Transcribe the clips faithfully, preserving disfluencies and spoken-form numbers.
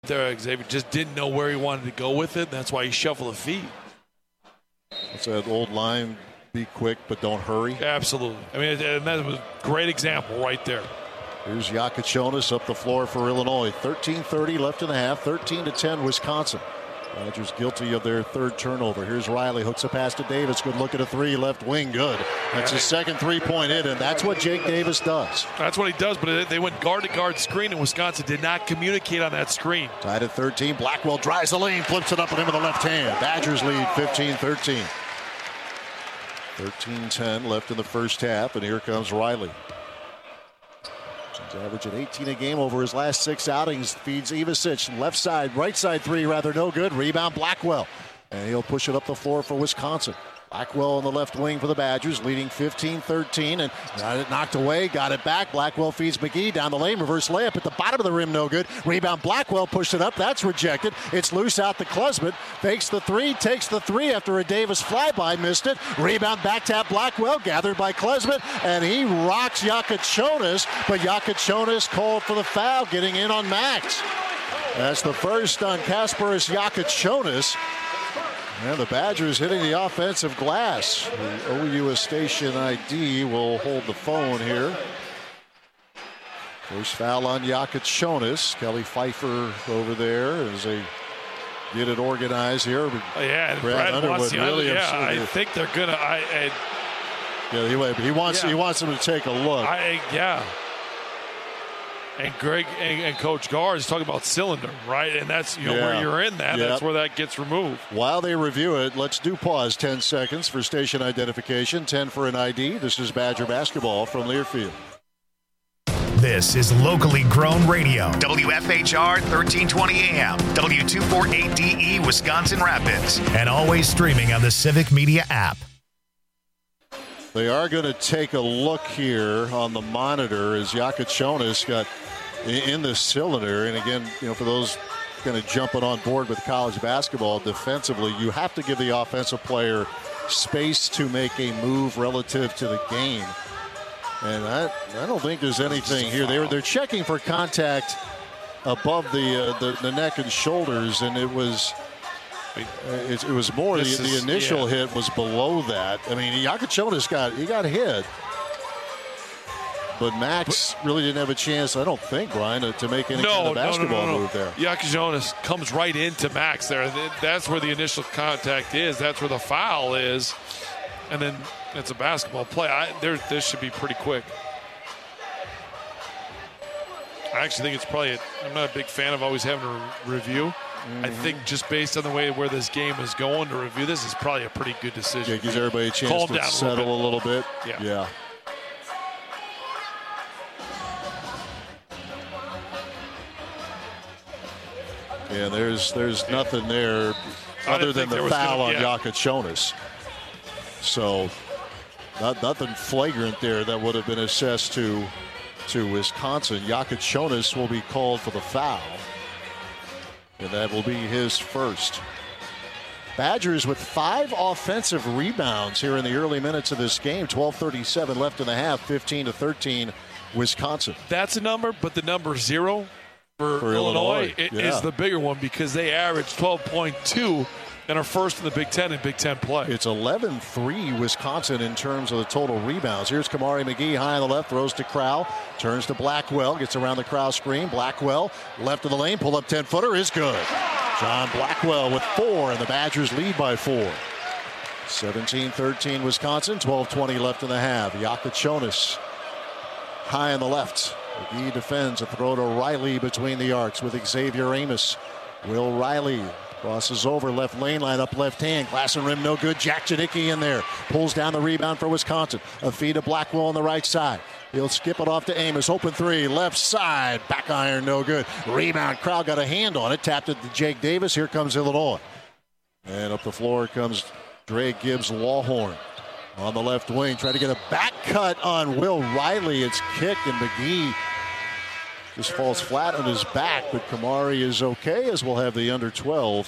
There, Xavier just didn't know where he wanted to go with it. That's why he shuffled the feet. It's that old line, be quick but don't hurry. Absolutely. I mean, and that was a great example right there. Here's Yakachonis up the floor for Illinois. thirteen thirty left in the half, thirteen to ten Wisconsin. Badgers guilty of their third turnover. Here's Riley, hooks a pass to Davis. Good look at a three, left wing, good. That's his second three-point hit, and that's what Jake Davis does. That's what he does, but they went guard-to-guard screen, and Wisconsin did not communicate on that screen. Tied at thirteen. Blackwell drives the lane, flips it up and in with the left hand. Badgers lead fifteen thirteen. thirteen ten left in the first half, and here comes Riley. He's averaging eighteen a game over his last six outings. Feeds Ivicic. Left side, right side three, rather no good. Rebound Blackwell. And he'll push it up the floor for Wisconsin. Blackwell on the left wing for the Badgers, leading fifteen thirteen, and got it knocked away, got it back. Blackwell feeds McGee down the lane, reverse layup at the bottom of the rim, no good. Rebound Blackwell, pushed it up, that's rejected. It's loose out to Klesmit, fakes the three, takes the three after a Davis flyby, missed it. Rebound back tap Blackwell, gathered by Klesmit, and he rocks Yakachonis, but Yakachonis called for the foul, getting in on Max. That's the first on Kasparas Yakachonis. And the Badgers hitting the offensive glass. The O U station I D will hold the phone here. First foul on Yakachonis. Kelly Pfeiffer over there as they get it organized here. Oh, yeah, and Brad, Brad Underwood, wants the, Williams. Yeah, I think they're gonna. I, I yeah, he, he wants yeah. he wants them to take a look. I, yeah. And Greg and, and Coach Gar is talking about cylinder, right? And that's you know yeah. where you're in that. Yep. That's where that gets removed. While they review it, let's do pause ten seconds for station identification, ten for an I D. This is Badger basketball from Learfield. This is locally grown radio. W F H R thirteen twenty A M, W two forty-eight D E, Wisconsin Rapids, and always streaming on the Civic Media app. They are going to take a look here on the monitor as Yakachonis got in the cylinder. And again, you know, for those kind of jumping on board with college basketball defensively, you have to give the offensive player space to make a move relative to the game. And I, I don't think there's anything here. They were, they're checking for contact above the, uh, the the neck and shoulders, and it was it, it was more the, the initial yeah. hit was below that. I mean, Yakachonis got he got hit, but Max really didn't have a chance, I don't think, Brian, to, to make any no, kind of basketball no, no, no, no. move there. Yakachonis comes right into Max there. That's where the initial contact is. That's where the foul is, and then it's a basketball play. I, there, this should be pretty quick. I actually think it's probably. A, I'm not a big fan of always having to re- review. Mm-hmm. I think just based on the way where this game is going, to review this is probably a pretty good decision. Yeah, gives everybody a chance Calm to down settle a little bit. A little bit. Yeah. Yeah. Yeah, there's there's yeah. nothing there other than the foul gonna, yeah. on Yakachonis. So not, nothing flagrant there that would have been assessed to to Wisconsin. Yakachonis will be called for the foul, and that will be his first. Badgers with five offensive rebounds here in the early minutes of this game. twelve thirty-seven left in the half, fifteen to thirteen Wisconsin. That's a number, but the number zero for, for Illinois, Illinois. Yeah. is the bigger one because they average twelve point two and are first in the Big Ten in Big Ten play. It's eleven three Wisconsin in terms of the total rebounds. Here's Kamari McGee high on the left, throws to Crowell, turns to Blackwell, gets around the Crowell screen. Blackwell, left of the lane, pull up ten-footer is good. John Blackwell with four, and the Badgers lead by four. seventeen thirteen Wisconsin, twelve twenty left in the half. Yakachonis high on the left. McGee defends, a throw to Riley between the arcs with Xavier Amos. Will Riley crosses over, left lane, line up left hand. Glass and rim no good. Jack Janicki in there. Pulls down the rebound for Wisconsin. A feed to Blackwell on the right side. He'll skip it off to Amos. Open three, left side. Back iron, no good. Rebound, Crowd got a hand on it. Tapped it to Jake Davis. Here comes Illinois. And up the floor comes Dre Gibbs-Lawhorn. On the left wing, trying to get a back cut on Will Riley. It's kicked, and McGee just falls flat on his back, but Kamari is okay, as we'll have the under twelve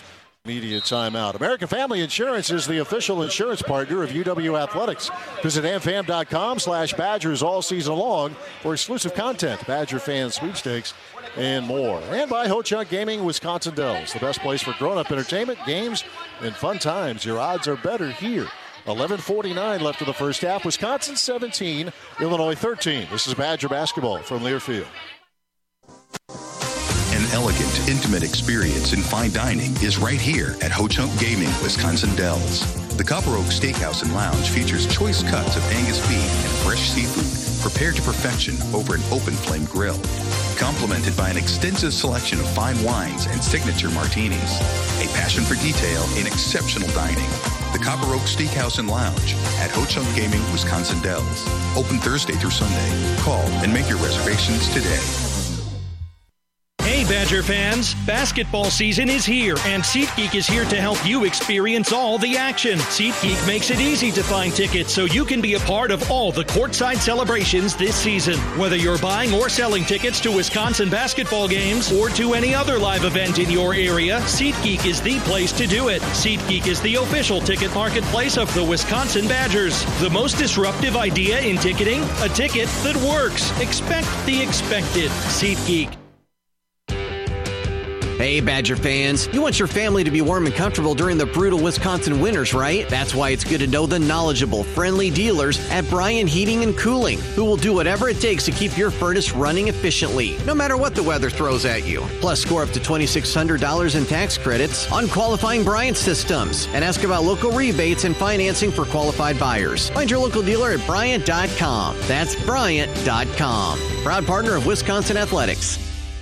Media timeout. American Family Insurance is the official insurance partner of U W Athletics. Visit amfam.com slash Badgers all season long for exclusive content, Badger fan sweepstakes, and more. And by Ho-Chunk Gaming, Wisconsin Dells, the best place for grown-up entertainment, games, and fun times. Your odds are better here. eleven forty-nine left in the first half. Wisconsin seventeen, Illinois thirteen. This is Badger basketball from Learfield. An elegant, intimate experience in fine dining is right here at Ho-Chunk Gaming, Wisconsin Dells. The Copper Oak Steakhouse and Lounge features choice cuts of Angus beef and fresh seafood prepared to perfection over an open flame grill, complemented by an extensive selection of fine wines and signature martinis. A passion for detail in exceptional dining. The Copper Oak Steakhouse and Lounge at Ho-Chunk Gaming, Wisconsin Dells. Open Thursday through Sunday. Call and make your reservations today. Hey Badger fans, basketball season is here, and SeatGeek is here to help you experience all the action. SeatGeek makes it easy to find tickets so you can be a part of all the courtside celebrations this season. Whether you're buying or selling tickets to Wisconsin basketball games or to any other live event in your area, SeatGeek is the place to do it. SeatGeek is the official ticket marketplace of the Wisconsin Badgers. The most disruptive idea in ticketing? A ticket that works. Expect the expected. SeatGeek. Hey, Badger fans, you want your family to be warm and comfortable during the brutal Wisconsin winters, right? That's why it's good to know the knowledgeable, friendly dealers at Bryan Heating and Cooling, who will do whatever it takes to keep your furnace running efficiently, no matter what the weather throws at you. Plus, score up to two thousand six hundred dollars in tax credits on qualifying Bryant systems, and ask about local rebates and financing for qualified buyers. Find your local dealer at Bryant dot com. That's Bryant dot com. Proud partner of Wisconsin Athletics.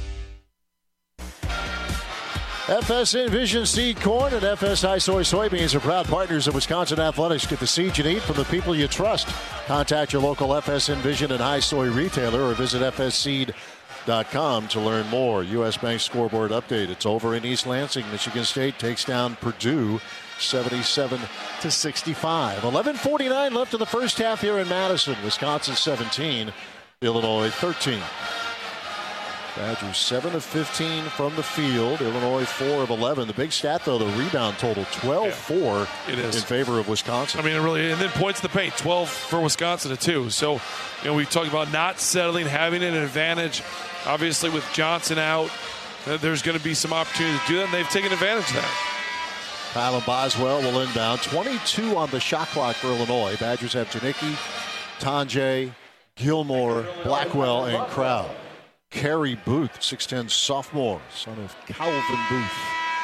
F S Envision Seed Corn and F S High Soy Soybeans are proud partners of Wisconsin Athletics. Get the seed you need from the people you trust. Contact your local F S Envision and High Soy retailer or visit F S seed dot com to learn more. U S Bank scoreboard update. It's over in East Lansing. Michigan State takes down Purdue seventy-seven to sixty-five. eleven forty-nine left in the first half here in Madison. Wisconsin seventeen, Illinois thirteen. Badgers seven of fifteen from the field. Illinois four of eleven. The big stat, though, the rebound total twelve four yeah, it is. in favor of Wisconsin. I mean, it really, and then points to the paint, twelve for Wisconsin, too. So, you know, we talked about not settling, having an advantage. Obviously, with Johnson out, there's going to be some opportunity to do that, and they've taken advantage of that. Kylan Boswell will inbound. twenty-two on the shot clock for Illinois. Badgers have Janicki, Tonje, Gilmore, Blackwell, and Crow. Kerry Booth, six ten sophomore, son of Calvin Booth.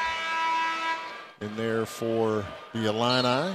In there for the Illini.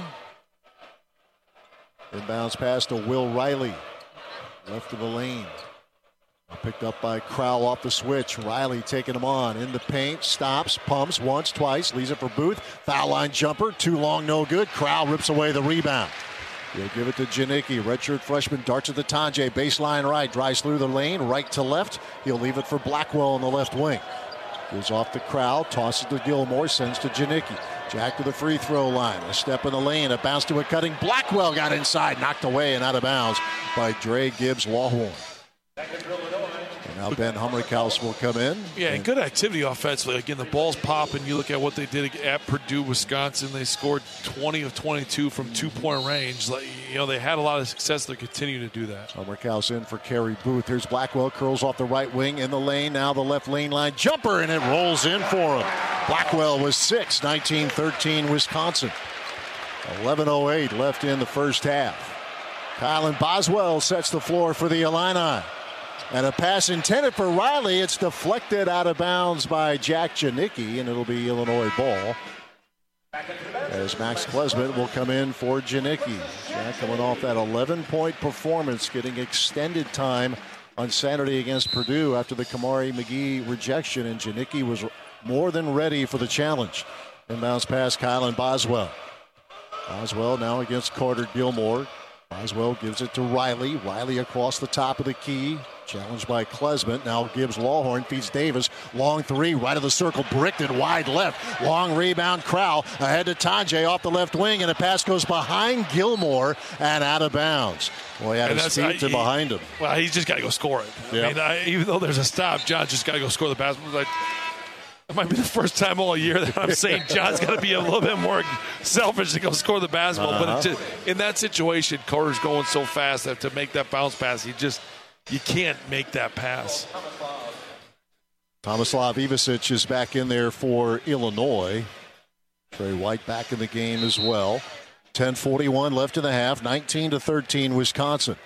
Inbounds pass to Will Riley. Left of the lane. Picked up by Crowell off the switch. Riley taking him on in the paint. Stops, pumps once, twice. Leaves it for Booth. Foul line jumper. Too long, no good. Crowell rips away the rebound. He'll give it to Janicki. Redshirt freshman darts at the Tonje. Baseline right. Drives through the lane. Right to left. He'll leave it for Blackwell on the left wing. Gives off the crowd. Tosses to Gilmore. Sends to Janicki. Jack to the free throw line. A step in the lane. A bounce to a cutting. Blackwell got inside. Knocked away and out of bounds by Dre Gibbs Lawhorn. And now Ben Humrichhouse will come in. Yeah, and good activity offensively. Again, the ball's popping. You look at what they did at Purdue, Wisconsin. They scored twenty of twenty-two from two-point range. Like, you know, they had a lot of success. They're continuing to do that. Humrichhouse in for Kerry Booth. Here's Blackwell. Curls off the right wing in the lane. Now the left lane line jumper, and it rolls in for him. Blackwell was six, nineteen thirteen Wisconsin. eleven oh eight left in the first half. Kylan Boswell sets the floor for the Illini. And a pass intended for Riley. It's deflected out of bounds by Jack Janicki, and it'll be Illinois ball. As Max Klesmit will come in for Janicki. Jack coming off that eleven-point performance, getting extended time on Saturday against Purdue after the Kamari McGee rejection, and Janicki was more than ready for the challenge. Inbounds pass Kylan Boswell. Boswell now against Carter Gilmore. Boswell gives it to Riley. Riley across the top of the key. Challenged by Klesmit. Now Gibbs Lawhorn feeds Davis. Long three, right of the circle, bricked it wide left. Long rebound, Crowell ahead to Tonje off the left wing, and a pass goes behind Gilmore and out of bounds. Boy, had his feet to behind him. Well, he's just got to go score it. Yep. I mean, I, even though there's a stop, John just got to go score the basketball. Like, It might be the first time all year that I'm saying John's got to be a little bit more selfish to go score the basketball. Uh-huh. But just, in that situation, Carter's going so fast that to make that bounce pass, you just you can't make that pass. Tomislav Ivicic is back in there for Illinois. Trey White back in the game as well. ten forty-one left in the half, nineteen to thirteen Wisconsin.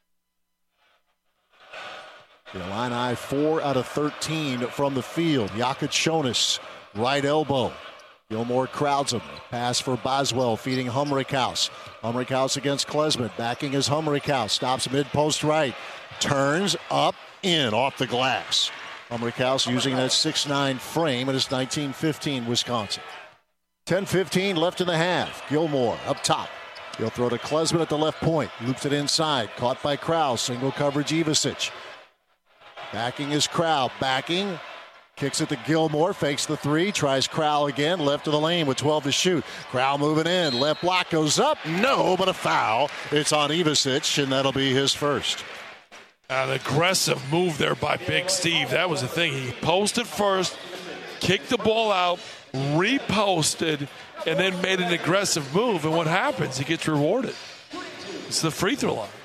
The Illini four out of thirteen from the field. Jakachonis, right elbow. Gilmore crowds him. Pass for Boswell, feeding Humrickhouse. Humrickhouse against Klesmit. Backing is Humrickhouse. Stops mid-post right. Turns up, in, off the glass. Humrickhouse using that six nine frame, and it's nineteen fifteen Wisconsin. ten fifteen left in the half. Gilmore up top. He'll throw to Klesmit at the left point. Loops it inside. Caught by Krause. Single coverage Ivicic. Backing is Crowell. Backing. Kicks it to Gilmore. Fakes the three. Tries Crowell again. Left of the lane with twelve to shoot. Crowell moving in. Left block goes up. No, but a foul. It's on Ivicic, and that'll be his first. An aggressive move there by Big Steve. That was the thing. He posted first, kicked the ball out, reposted, and then made an aggressive move. And what happens? He gets rewarded. It's the free throw line.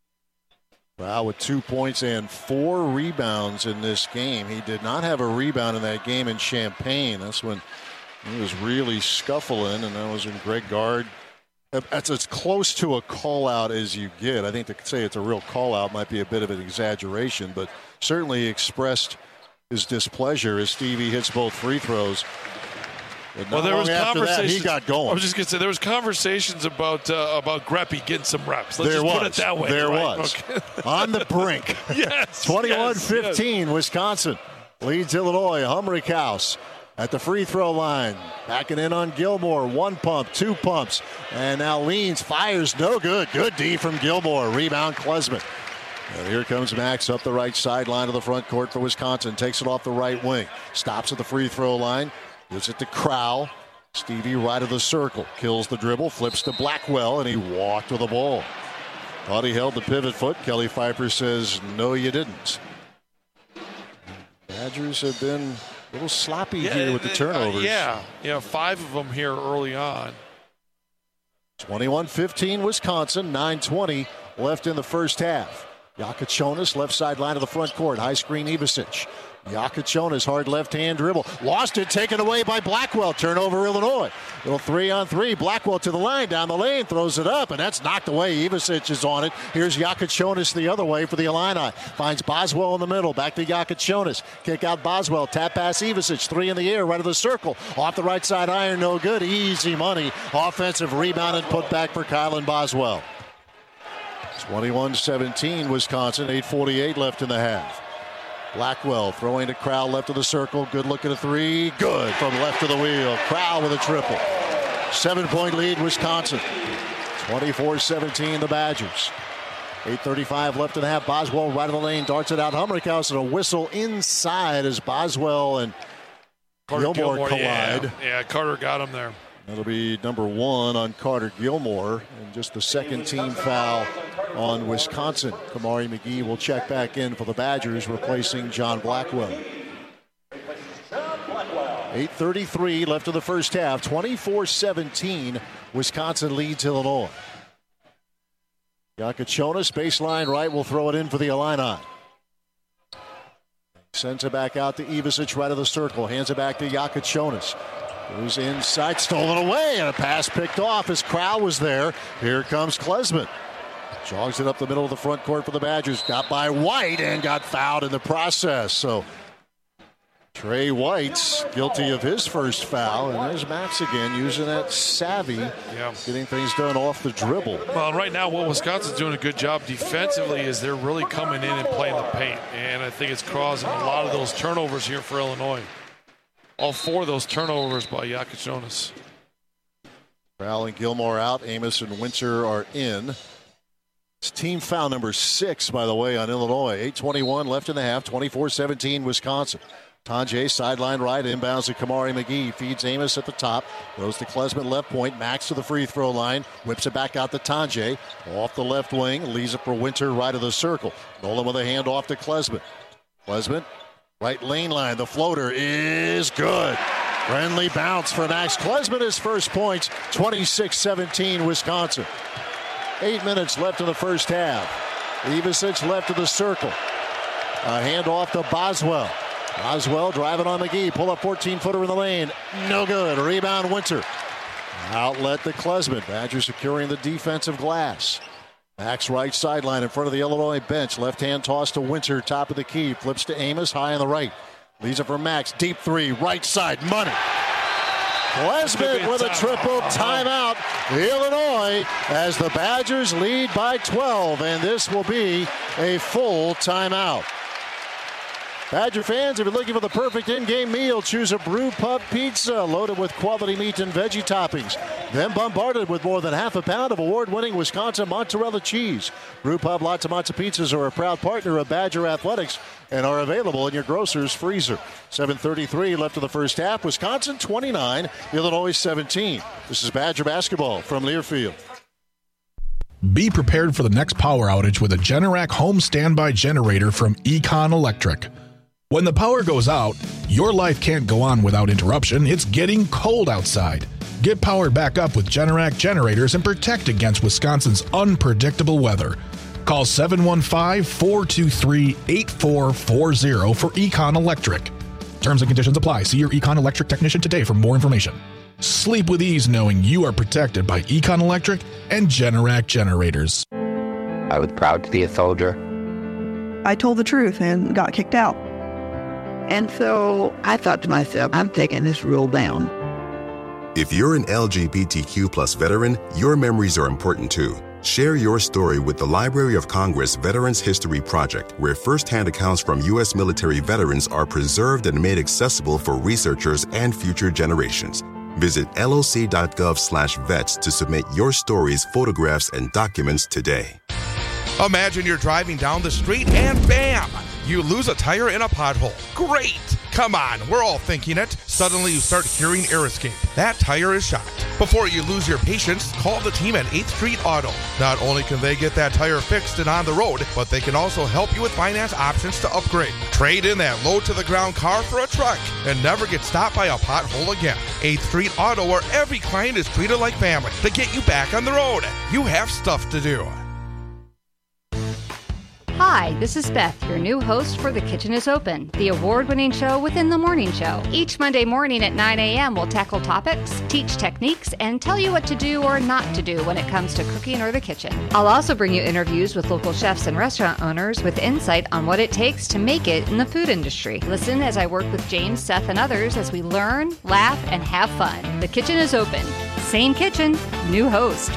Wow, with two points and four rebounds in this game. He did not have a rebound in that game in Champaign. That's when he was really scuffling, and that was when Greg Gard. That's as close to a call-out as you get. I think to say it's a real call-out might be a bit of an exaggeration, but certainly expressed his displeasure as Stevie hits both free throws. Well, there was conversations. He got going. I was just going to say there was conversations about uh, about Greppy getting some reps. Let's there just was. put it that way. There right? was. Okay. On the brink. Yes. twenty-one fifteen, yes, yes. Wisconsin leads Illinois. Humrickhouse at the free throw line. Backing in on Gilmore. One pump, two pumps. And now leans, fires, no good. Good D from Gilmore. Rebound Klesmit. And here comes Max up the right sideline of the front court for Wisconsin. Takes it off the right wing. Stops at the free throw line. Gives it to Crowell. Stevie right of the circle. Kills the dribble. Flips to Blackwell, and he walked with the ball. Thought he held the pivot foot. Kelly Pfeiffer says, no, you didn't. Badgers have been a little sloppy yeah, here with the turnovers. Uh, yeah, yeah, five of them here early on. twenty-one fifteen Wisconsin. nine twenty left in the first half. Jakachonis, left sideline of the front court. High screen Ivicic. Jakachonis, hard left-hand dribble. Lost it, taken away by Blackwell. Turnover, Illinois. Little three-on-three. Blackwell to the line, down the lane, throws it up, and that's knocked away. Ivicic is on it. Here's Jakachonis the other way for the Illini. Finds Boswell in the middle. Back to Jakachonis. Kick out Boswell. Tap pass Ivicic. Three in the air, right of the circle. Off the right side iron, no good. Easy money. Offensive rebound and put back for Kylan Boswell. twenty-one seventeen Wisconsin. eight forty-eight left in the half. Blackwell throwing to Crowell left of the circle. Good look at a three. Good from left of the wheel. Crowell with a triple. Seven-point lead, Wisconsin. twenty-four seventeen, the Badgers. eight thirty-five left in the half. Boswell right of the lane. Darts it out. Humrickhouse and a whistle inside as Boswell and Carter Gilmore, Gilmore collide. Yeah, yeah, Carter got him there. That'll be number one on Carter Gilmore, and just the second team foul on Wisconsin. Kamari McGee will check back in for the Badgers, replacing John Blackwell. eight thirty-three left in the first half. twenty-four seventeen, Wisconsin leads Illinois. Jakachonis, baseline right, will throw it in for the Illini. Sends it back out to Ivicic, right of the circle. Hands it back to Jakachonis. Goes inside, stolen away, and a pass picked off as Crowell was there. Here comes Klesmit. Jogs it up the middle of the front court for the Badgers. Got by White and got fouled in the process. So Trey White's guilty of his first foul. And there's Max again using that savvy, yeah. getting things done off the dribble. Well, right now what Wisconsin's doing a good job defensively is they're really coming in and playing the paint. And I think it's causing a lot of those turnovers here for Illinois. All four of those turnovers by Jakachonis. Crowell and Gilmore out. Amos and Winter are in. It's team foul number six, by the way, on Illinois. eight twenty-one left in the half. twenty-four seventeen Wisconsin. Tanjay sideline right. Inbounds to Kamari McGee. Feeds Amos at the top. Goes to Klesmit left point. Max to the free throw line. Whips it back out to Tanjay. Off the left wing. Leaves it for Winter right of the circle. Nolan with a hand off to Klesmit. Klesmit Right lane line. The floater is good. Friendly bounce for Max Klesmit. His first points, twenty-six seventeen Wisconsin. Eight minutes left in the first half. Ivisic left of the circle. A handoff to Boswell. Boswell driving on McGee. Pull up fourteen-footer in the lane. No good. Rebound Winter. Outlet to Klesmit. Badgers securing the defensive glass. Max right sideline in front of the Illinois bench. Left-hand toss to Winter. Top of the key. Flips to Amos. High on the right. Leaves it for Max. Deep three. Right side. Money. Klesmit with a triple timeout. Illinois as the Badgers lead by twelve. And this will be a full timeout. Badger fans, if you're looking for the perfect in-game meal, choose a Brew Pub Pizza loaded with quality meat and veggie toppings. Then bombarded with more than half a pound of award-winning Wisconsin mozzarella cheese. Brew Pub Latte-Mazza Pizzas are a proud partner of Badger Athletics and are available in your grocer's freezer. seven thirty-three left of the first half. Wisconsin twenty-nine, Illinois seventeen. This is Badger basketball from Learfield. Be prepared for the next power outage with a Generac home standby generator from Econ Electric. When the power goes out, your life can't go on without interruption. It's getting cold outside. Get powered back up with Generac generators and protect against Wisconsin's unpredictable weather. Call seven one five, four two three, eight four four zero for Econ Electric. Terms and conditions apply. See your Econ Electric technician today for more information. Sleep with ease knowing you are protected by Econ Electric and Generac generators. I was proud to be a soldier. I told the truth and got kicked out. And so I thought to myself, I'm taking this rule down. If you're an L G B T Q plus veteran, your memories are important too. Share your story with the Library of Congress Veterans History Project, where firsthand accounts from U S military veterans are preserved and made accessible for researchers and future generations. Visit loc.gov slash vets to submit your stories, photographs, and documents today. Imagine you're driving down the street and bam! You lose a tire in a pothole. Great! Come on, we're all thinking it. Suddenly you start hearing air escape. That tire is shot. Before you lose your patience, call the team at eighth Street Auto. Not only can they get that tire fixed and on the road, but they can also help you with finance options to upgrade. Trade in that low-to-the-ground car for a truck and never get stopped by a pothole again. eighth Street Auto, where every client is treated like family to get you back on the road. You have stuff to do. Hi, this is Beth, your new host for The Kitchen is Open, the award-winning show within the morning show. Each Monday morning at nine a.m. we'll tackle topics, teach techniques, and tell you what to do or not to do when it comes to cooking or the kitchen. I'll also bring you interviews with local chefs and restaurant owners with insight on what it takes to make it in the food industry. Listen as I work with James, Seth, and others as we learn, laugh, and have fun. The Kitchen is Open. Same kitchen, new host.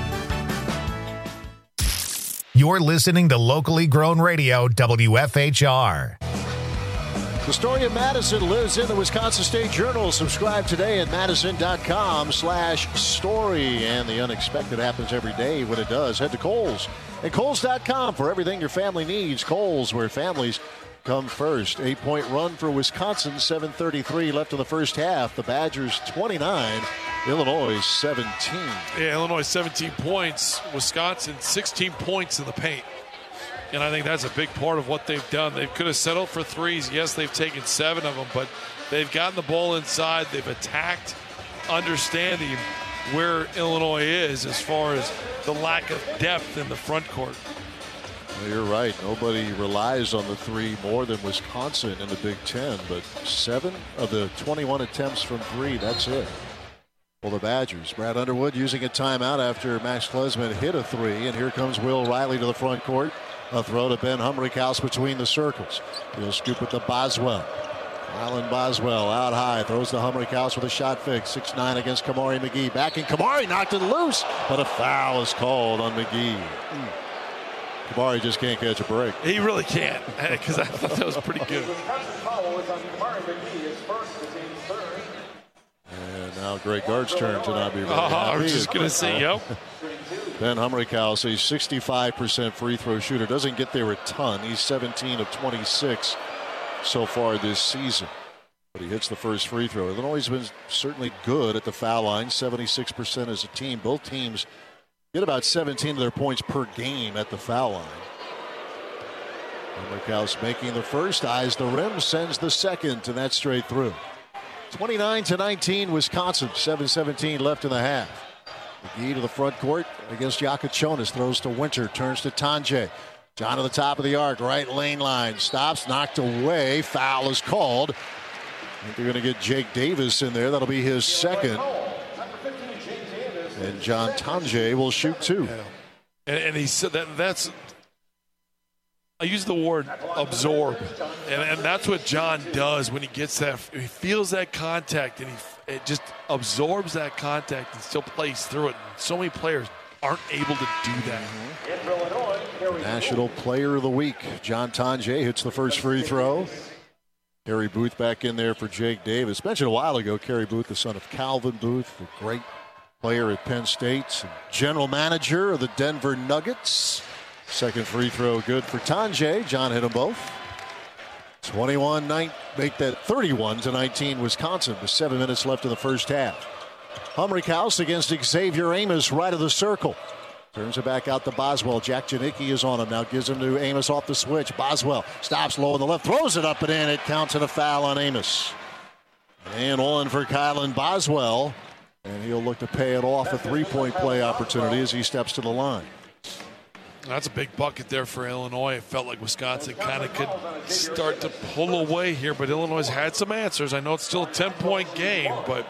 You're listening to locally grown radio, W F H R. The story of Madison lives in the Wisconsin State Journal. Subscribe today at madison.com slash story. And the unexpected happens every day. When it does, head to Kohl's at Kohl's dot com for everything your family needs. Kohl's, where families come first. Eight-point run for Wisconsin, seven thirty-three left in the first half. The Badgers twenty-nine, Illinois seventeen. Yeah, Illinois seventeen points, Wisconsin sixteen points in the paint. And I think that's a big part of what they've done. They could have settled for threes. Yes, they've taken seven of them, but they've gotten the ball inside. They've attacked, understanding where Illinois is as far as the lack of depth in the front court. Well, you're right. Nobody relies on the three more than Wisconsin in the Big Ten, but seven of the twenty-one attempts from three, that's it. Well, the Badgers. Brad Underwood using a timeout after Max Klesmit hit a three, and here comes Will Riley to the front court. A throw to Ben Humrichhouse between the circles. He'll scoop it to Boswell. Alan Boswell out high, throws to Humrichhouse with a shot fake. six nine against Kamari McGee. Back in Kamari, knocked it loose, but a foul is called on McGee. Mm. Kamari just can't catch a break. He really can't, because I thought that was pretty good. And now Greg Gard's turn to not be really oh, happy. I was just going to say, yep. Ben Humrichhouse, a sixty-five percent free throw shooter. Doesn't get there a ton. He's seventeen of twenty-six so far this season. But he hits the first free throw. Illinois has been certainly good at the foul line, seventy-six percent as a team. Both teams get about seventeen of their points per game at the foul line. Humrickhouse making the first, eyes the rim, sends the second, and that's straight through. twenty-nine to nineteen, Wisconsin, seven seventeen left in the half. McGee to the front court against Yakachonis, throws to Winter, turns to Tanjay. John to the top of the arc, right lane line, stops, knocked away, foul is called. I think they're going to get Jake Davis in there. That'll be his second. And John Tanjay will shoot two. Yeah. And, and he said that that's, I use the word absorb. And, and that's what John does when he gets that, he feels that contact and he it just absorbs that contact and still plays through it. And so many players aren't able to do that. Mm-hmm. National Player of the Week, John Tanjay hits the first free throw. Kerry Booth back in there for Jake Davis. Mentioned a while ago, Kerry Booth, the son of Calvin Booth, a great player at Penn State, general manager of the Denver Nuggets. Second free throw good for Tanjay. John hit them both. twenty-one nine, make that thirty-one to nineteen Wisconsin with seven minutes left in the first half. Humrickhouse against Xavier Amos, right of the circle. Turns it back out to Boswell. Jack Janicki is on him. Now gives him to Amos off the switch. Boswell stops low on the left, throws it up and in. It counts in a foul on Amos. And on for Kylan Boswell. And he'll look to pay it off, a three-point play opportunity as he steps to the line. That's a big bucket there for Illinois. It felt like Wisconsin kind of could start to pull away here, but Illinois had some answers. I know it's still a ten-point game, but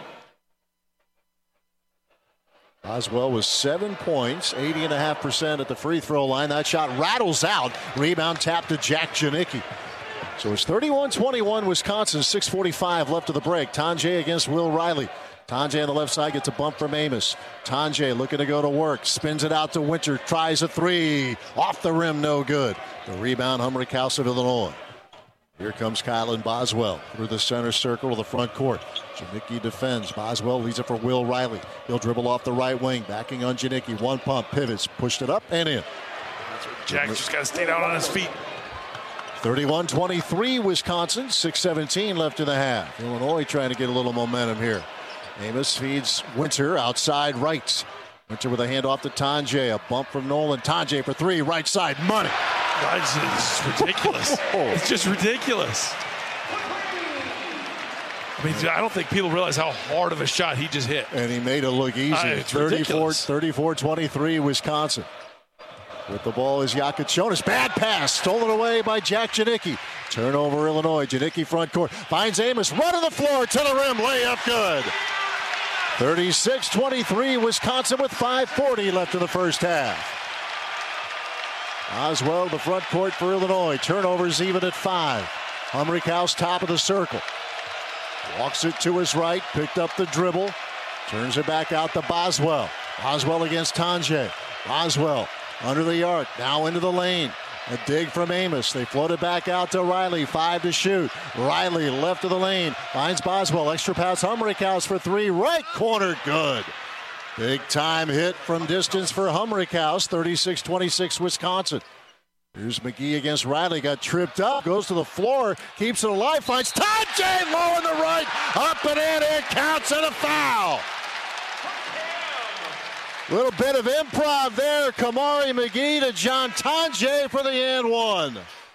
Boswell was seven points, eighty point five percent at the free throw line. That shot rattles out. Rebound tap to Jack Janicki. So it's thirty-one twenty-one Wisconsin, six forty-five left of the break. Tanjay against Will Riley. Tanjay on the left side gets a bump from Amos. Tanjay looking to go to work. Spins it out to Winter. Tries a three. Off the rim, no good. The rebound, Humrickhouse of Illinois. Here comes Kylan Boswell through the center circle to the front court. Janicki defends. Boswell leads it for Will Riley. He'll dribble off the right wing. Backing on Janicki. One pump, pivots, pushed it up and in. Jack just got to stay down on his feet. thirty-one twenty-three Wisconsin, six seventeen left in the half. Illinois trying to get a little momentum here. Amos feeds Winter outside right. Winter with a handoff to Tanjay. A bump from Nolan. Tanjay for three, right side, money. It's just ridiculous. It's just ridiculous. I mean, I don't think people realize how hard of a shot he just hit. And he made it look easy. Uh, thirty-four twenty-three Wisconsin. With the ball is Yakachonis. Bad pass. Stolen away by Jack Janicki. Turnover Illinois. Janicki front court. Finds Amos. Run to the floor. To the rim. Layup good. thirty-six twenty-three Wisconsin with five forty left in the first half. Oswell the front court for Illinois. Turnovers even at five. Humrickhouse top of the circle. Walks it to his right. Picked up the dribble. Turns it back out to Boswell. Boswell against Tanjay. Boswell under the arc. Now into the lane. A dig from Amos. They float it back out to Riley. Five to shoot. Riley left of the lane. Finds Boswell. Extra pass. Humrickhouse for three. Right corner. Good. Big time hit from distance for Humrickhouse. thirty-six twenty-six Wisconsin. Here's McGee against Riley. Got tripped up. Goes to the floor. Keeps it alive. Finds Tanjay low on the right. Up and in. It counts and a foul. Little bit of improv there. Kamari McGee to John Tanjay for the and one.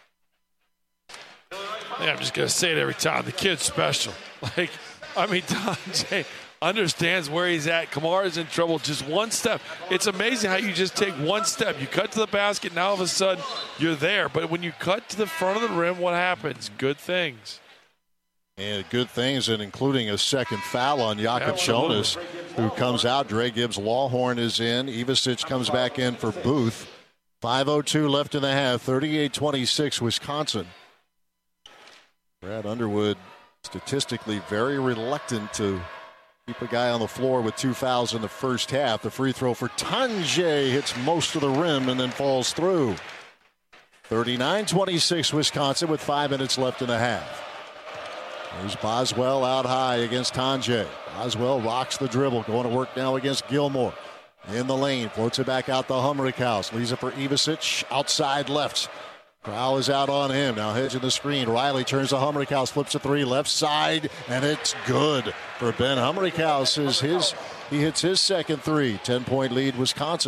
Yeah, I'm just going to say it every time. The kid's special. Like, I mean, Tanjay understands where he's at. Kamara's in trouble. Just one step. It's amazing how you just take one step. You cut to the basket. Now all of a sudden you're there. But when you cut to the front of the rim, what happens? Good things. And good things, and including a second foul on Yakachonis, who comes out. Dre Gibbs Lawhorn is in. Ivasic comes back in for Booth. five oh two left in the half. thirty-eight twenty-six Wisconsin. Brad Underwood statistically very reluctant to keep a guy on the floor with two fouls in the first half. The free throw for Tanjay hits most of the rim and then falls through. thirty-nine twenty-six Wisconsin with five minutes left in the half. There's Boswell out high against Tanjay. Boswell rocks the dribble. Going to work now against Gilmore. In the lane. Floats it back out to Humrickhouse. Leaves it for Ivasic. Outside left. Crowell is out on him. Now hedging the screen. Riley turns to Humrickhouse. Flips a three. Left side. And it's good for Ben Humrickhouse. Is his, he hits his second three. ten-point lead Wisconsin.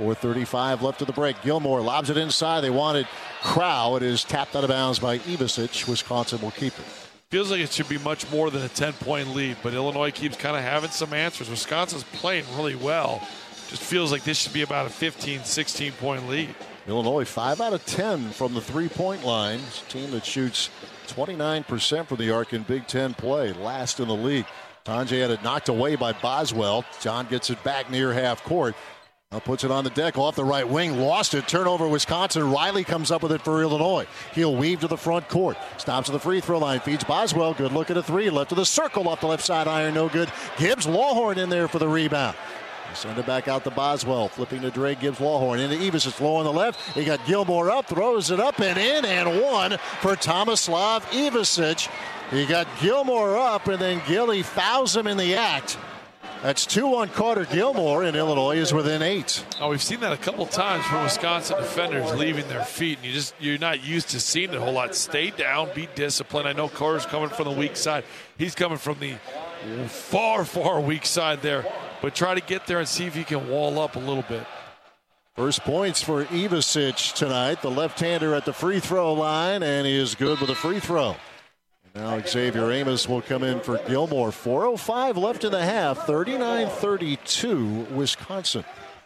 four thirty-five left of the break. Gilmore lobs it inside. They wanted Crow. It is tapped out of bounds by Ivisic. Wisconsin will keep it. Feels like it should be much more than a ten-point lead, but Illinois keeps kind of having some answers. Wisconsin's playing really well. Just feels like this should be about a fifteen, sixteen-point lead. Illinois five out of ten from the three-point line. It's a team that shoots twenty-nine percent from the arc in Big Ten play, last in the league. Tonje had it knocked away by Boswell. John gets it back near half court. Now puts it on the deck off the right wing. Lost it. Turnover Wisconsin. Riley comes up with it for Illinois. He'll weave to the front court. Stops at the free throw line. Feeds Boswell. Good look at a three. Left of the circle off the left side iron. No good. Gibbs Lawhorn in there for the rebound. They send it back out to Boswell. Flipping to Dre. Gibbs Lawhorn into Eves. It's low on the left. He got Gilmore up. Throws it up and in and one for Tomislav Ivisic. He got Gilmore up and then Gilly fouls him in the act. That's two on Carter Gilmore, and Illinois is within eight. Oh, we've seen that a couple times from Wisconsin defenders leaving their feet, and you just you're not used to seeing it a whole lot. Stay down, be disciplined. I know Carter's coming from the weak side. He's coming from the far, far weak side there, but try to get there and see if you can wall up a little bit. First points for Ivisic tonight, the left-hander at the free throw line, and he is good with a free throw. Now Xavier Amos will come in for Gilmore. four oh five left in the half, thirty-nine thirty-two Wisconsin.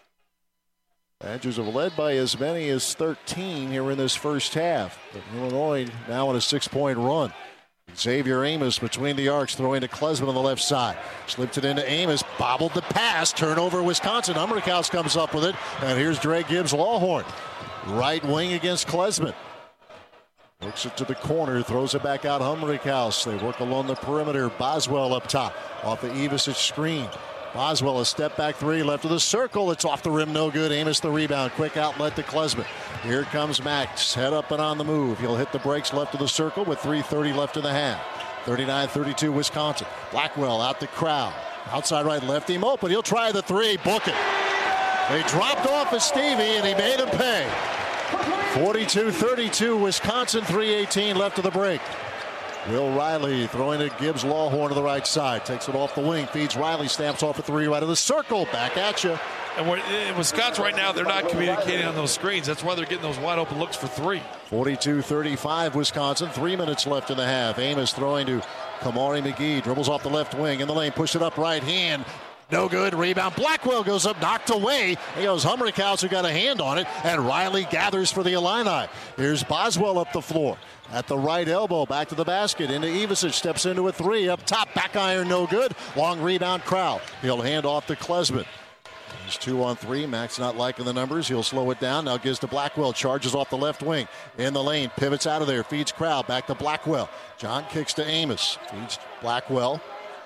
Badgers have led by as many as thirteen here in this first half. But Illinois now on a six-point run. Xavier Amos between the arcs, throwing to Klesman on the left side. Slipped it into Amos, bobbled the pass, turnover Wisconsin. Hummerkaus comes up with it, and here's Dre Gibbs Lawhorn. Right wing against Klesman. Works it to the corner, throws it back out Hummerkaus. They work along the perimeter. Boswell up top, off the Ivisic screen. Boswell a step back three, left of the circle. It's off the rim, no good. Amos the rebound, quick outlet to Klesman. Here comes Max, head up and on the move. He'll hit the brakes left of the circle with three thirty left in the half. thirty-nine thirty-two Wisconsin. Blackwell out the crowd. Outside right, left him open. He'll try the three, book it. They dropped off of Stevie and he made him pay. forty-two thirty-two Wisconsin, three eighteen left of the break. Will Riley throwing to Gibbs Lawhorn to the right side. Takes it off the wing, feeds Riley, stamps off a three right of the circle. Back at you. And we're, in Wisconsin right now, they're not communicating on those screens. That's why they're getting those wide open looks for three. forty-two thirty-five Wisconsin, three minutes left in the half. Amos throwing to Kamari McGee, dribbles off the left wing in the lane, push it up right hand. No good. Rebound. Blackwell goes up, knocked away. He goes Hummerkaus, who got a hand on it, and Riley gathers for the Illini. Here's Boswell up the floor. At the right elbow, back to the basket. Into Ivisic, steps into a three. Up top, back iron, no good. Long rebound, Crowell. He'll hand off to Klesman. He's two on three. Max not liking the numbers. He'll slow it down. Now gives to Blackwell. Charges off the left wing. In the lane. Pivots out of there. Feeds Crowell. Back to Blackwell. John kicks to Amos. Feeds Blackwell.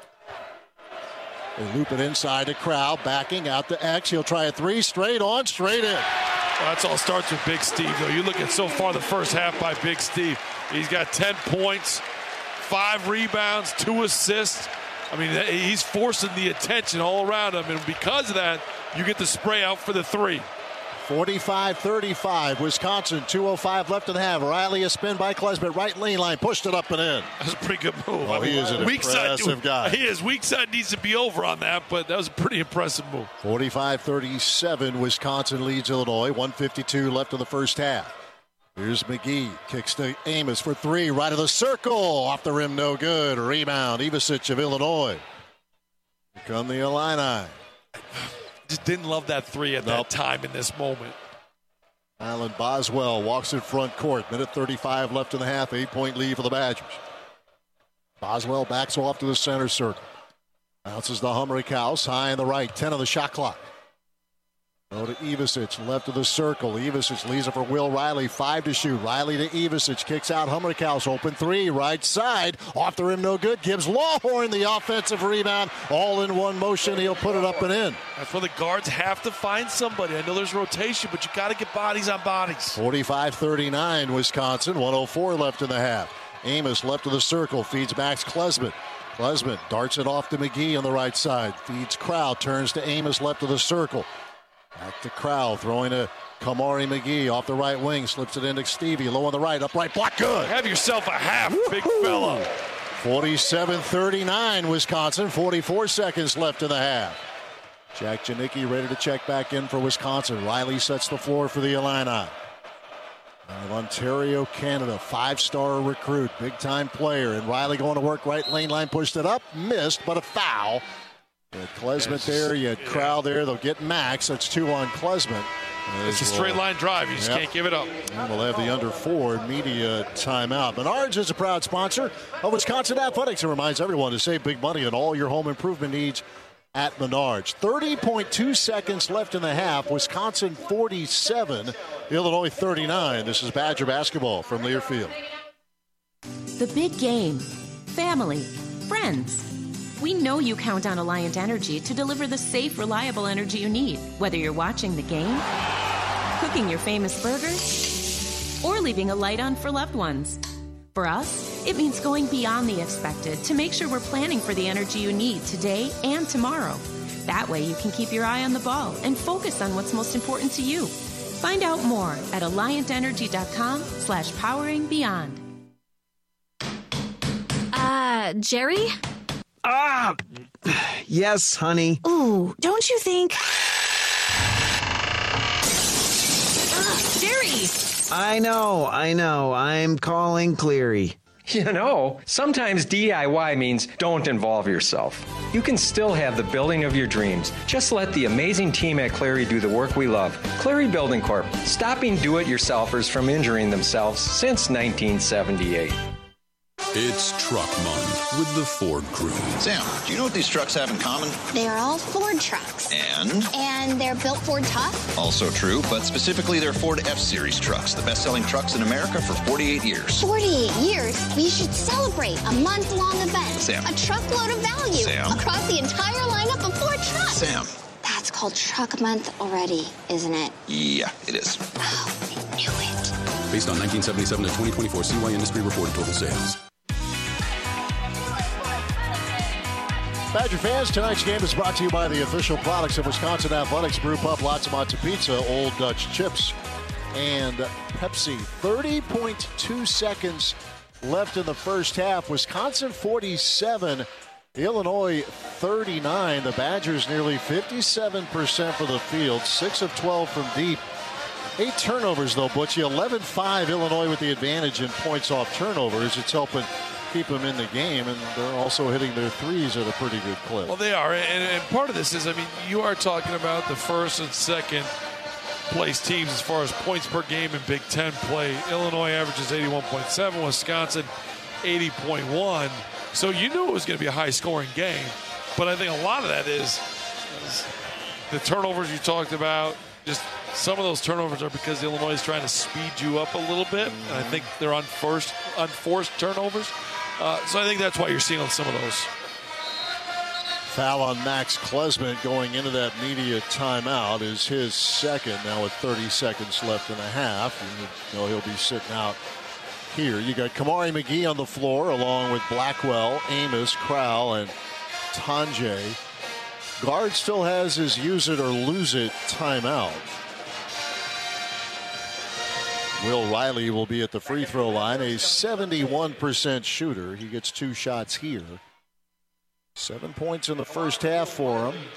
They loop it inside to Crowell. Backing out to X. He'll try a three. Straight on. Straight in. Well, that's all starts with Big Steve, though. You look at so far the first half by Big Steve. He's got ten points, five rebounds, two assists. I mean, he's forcing the attention all around him, and because of that, you get the spray out for the three. forty-five thirty-five, Wisconsin, two oh five left in the half. Riley, a spin by Klesman, right lane line, pushed it up and in. That's a pretty good move. Oh, I mean, he is an weak impressive side, guy. He is. Weak side needs to be over on that, but that was a pretty impressive move. forty-five thirty-seven, Wisconsin leads Illinois, one fifty-two left in the first half. Here's McGee, kicks to Amos for three, right of the circle, off the rim, no good. Rebound, Ivisic of Illinois. Here come the Illini. Just didn't love that three at nope. that time in this moment. Alan Boswell walks in front court. Minute thirty-five left in the half. Eight-point lead for the Badgers. Boswell backs off to the center circle. Bounces the Hummerkaus high in the right. ten on the shot clock. Go to Ivisic, left of the circle. Ivisic leaves it for Will Riley. Five to shoot. Riley to Ivisic. Kicks out Hummerkaus. Open three. Right side. Off the rim, no good. Gives Lawhorn the offensive rebound. All in one motion. He'll put it up and in. That's where the guards have to find somebody. I know there's rotation, but you got to get bodies on bodies. forty-five thirty-nine, Wisconsin. one oh four left in the half. Amos left of the circle. Feeds Max Klesman. Klesman darts it off to McGee on the right side. Feeds Crowell. Turns to Amos left of the circle. Back to Crowell, throwing to Kamari McGee off the right wing, slips it into Stevie, low on the right, upright block, good. Have yourself a half, Woo-hoo. Big fella. forty-seven thirty-nine, Wisconsin, forty-four seconds left in the half. Jack Janicki ready to check back in for Wisconsin. Riley sets the floor for the Illini. Out of Ontario, Canada, five-star recruit, big-time player. And Riley going to work right lane line, pushed it up, missed, but a foul. You had Klesmit there, you had yeah. Crowell there. They'll get Max. That's two on Klesmit. It's a straight line drive. You just yep. can't give it up. And we'll have the under four media timeout. Menards is a proud sponsor of Wisconsin Athletics and reminds everyone to save big money on all your home improvement needs at Menards. thirty point two seconds left in the half. Wisconsin forty-seven, Illinois thirty-nine. This is Badger basketball from Learfield. The big game. Family. Friends. We know you count on Alliant Energy to deliver the safe, reliable energy you need, whether you're watching the game, cooking your famous burgers, or leaving a light on for loved ones. For us, it means going beyond the expected to make sure we're planning for the energy you need today and tomorrow. That way you can keep your eye on the ball and focus on what's most important to you. Find out more at alliantenergy.com slash powering beyond. Uh, Jerry? Ah! Yes, honey. Ooh, don't you think... Ugh, Jerry! I know, I know. I'm calling Cleary. You know, sometimes D I Y means don't involve yourself. You can still have the building of your dreams. Just let the amazing team at Cleary do the work we love. Cleary Building Corp, stopping do-it-yourselfers from injuring themselves since nineteen seventy-eight. It's Truck Month with the Ford Crew. Sam, do you know what these trucks have in common? They're all Ford trucks. And? And they're built Ford tough. Also true, but specifically they're Ford F-Series trucks, the best-selling trucks in America for forty-eight years. forty-eight years? We should celebrate a month-long event. Sam. A truckload of value. Sam. Across the entire lineup of Ford trucks. Sam. That's called Truck Month already, isn't it? Yeah, it is. Oh, I knew it. Based on nineteen seventy-seven to twenty twenty-four C Y Industry reported total sales. Badger fans, tonight's game is brought to you by the official products of Wisconsin Athletics. Brew Pub, Lots of Matzo Pizza, Old Dutch Chips, and Pepsi. thirty point two seconds left in the first half. Wisconsin forty-seven, Illinois thirty-nine. The Badgers nearly fifty-seven percent for the field, six of twelve from deep. Eight turnovers, though, Butchie. eleven five Illinois with the advantage in points off turnovers. It's helping keep them in the game, and they're also hitting their threes at a pretty good clip. Well, they are, and, and part of this is, I mean, you are talking about the first and second place teams as far as points per game in Big Ten play. Illinois averages eighty-one point seven, Wisconsin eighty point one. So you knew it was going to be a high-scoring game, but I think a lot of that is, is the turnovers you talked about. Just some of those turnovers are because Illinois is trying to speed you up a little bit, and I think they're unforced, unforced turnovers. Uh, so I think that's why you're seeing some of those. Foul on Max Klesmit going into that media timeout is his second. Now with thirty seconds left in the half, you know he'll be sitting out here. You got Kamari McGee on the floor along with Blackwell, Amos, Crowell, and Tanjay. Guard still has his use it or lose it timeout. Will Riley will be at the free throw line, a seventy-one percent shooter. He gets two shots here. Seven points in the first half for him.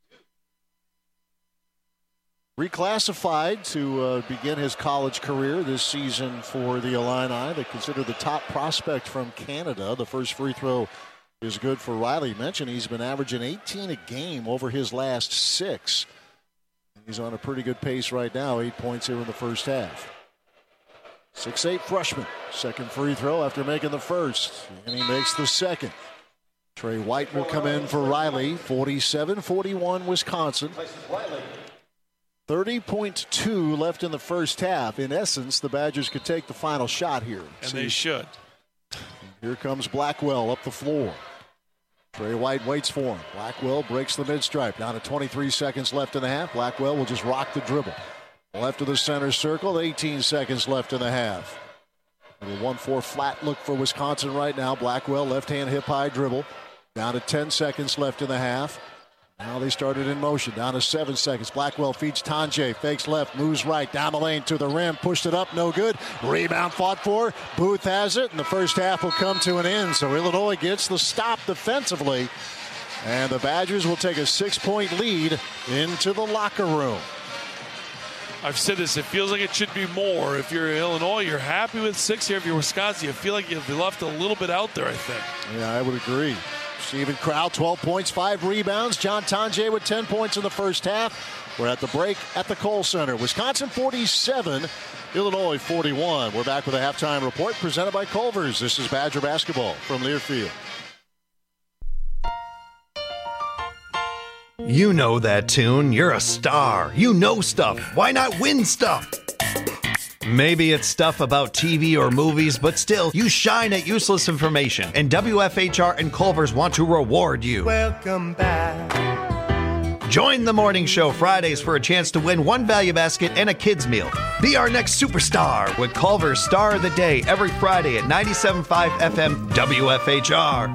Reclassified to uh, begin his college career this season for the Illini. They consider the top prospect from Canada. The first free throw is good for Riley. Mentioned he's been averaging eighteen a game over his last six. He's on a pretty good pace right now, eight points here in the first half. six eight freshman. Second free throw after making the first. And he makes the second. Trey White will come in for Riley. forty-seven forty-one Wisconsin. thirty point two left in the first half. In essence, the Badgers could take the final shot here. And See, they should. Here comes Blackwell up the floor. Trey White waits for him. Blackwell breaks the mid-stripe. Down to twenty-three seconds left in the half. Blackwell will just rock the dribble. Left of the center circle, eighteen seconds left in the half. A one four flat look for Wisconsin right now. Blackwell, left-hand hip-high dribble. Down to ten seconds left in the half. Now they started in motion. Down to seven seconds. Blackwell feeds Tanjay. Fakes left, moves right. Down the lane to the rim. Pushed it up, no good. Rebound fought for. Booth has it, and the first half will come to an end. So Illinois gets the stop defensively And the Badgers will take a six-point lead into the locker room. I've said this, it feels like it should be more. If you're Illinois, you're happy with six here. If you're Wisconsin, you feel like you've left a little bit out there, I think. Yeah, I would agree. Stephen Crowell, twelve points, five rebounds. John Tonje with ten points in the first half. We're at the break at the Kohl Center. Wisconsin forty-seven, Illinois forty-one. We're back with a halftime report presented by Culver's. This is Badger basketball from Learfield. You know that tune. You're a star. You know stuff. Why not win stuff? Maybe it's stuff about T V or movies, but still, you shine at useless information. And W F H R and Culver's want to reward you. Welcome back. Join the morning show Fridays for a chance to win one value basket and a kid's meal. Be our next superstar with Culver's Star of the Day every Friday at ninety-seven point five F M W F H R.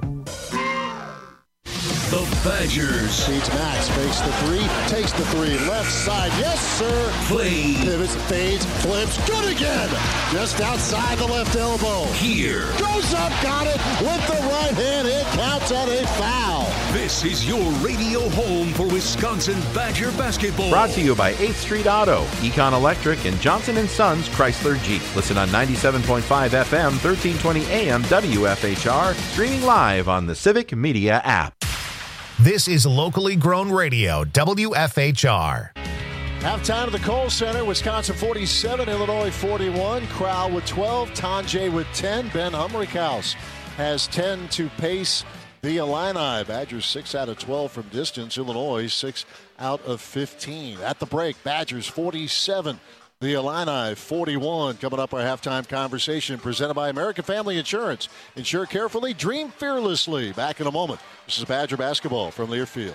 The Badgers. Feeds Max, fakes the three, takes the three, left side, yes sir. Play. Pivots, fades, flips, good again. Just outside the left elbow. Here. Goes up, got it with the right hand. It counts at a foul. This is your radio home for Wisconsin Badger basketball. Brought to you by eighth Street Auto, Econ Electric, and Johnson and Sons Chrysler Jeep. Listen on ninety-seven point five F M, thirteen twenty A M W F H R, streaming live on the Civic Media app. This is locally grown radio, W F H R. Halftime of the Kohl Center, Wisconsin forty-seven, Illinois forty-one. Crowell with twelve, Tonje with ten. Ben Humrichhaus has ten to pace the Illini. Badgers six out of twelve from distance. Illinois six out of fifteen. At the break, Badgers forty-seven, the Illini forty-one. Coming up, our halftime conversation presented by American Family Insurance. Insure carefully, dream fearlessly. Back in a moment. This is Badger basketball from Learfield.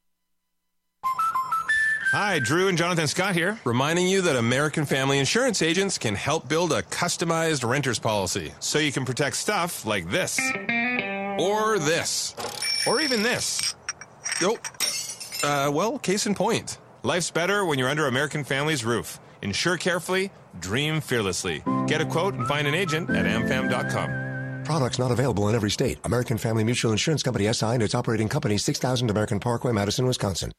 Hi, Drew and Jonathan Scott here, reminding you that American Family Insurance agents can help build a customized renter's policy so you can protect stuff like this, or this, or even this. Oh, uh, well, case in point. Life's better when you're under American Family's roof. Insure carefully, dream fearlessly. Get a quote and find an agent at am fam dot com. Products not available in every state. American Family Mutual Insurance Company, S I, and its operating company, six thousand American Parkway, Madison, Wisconsin.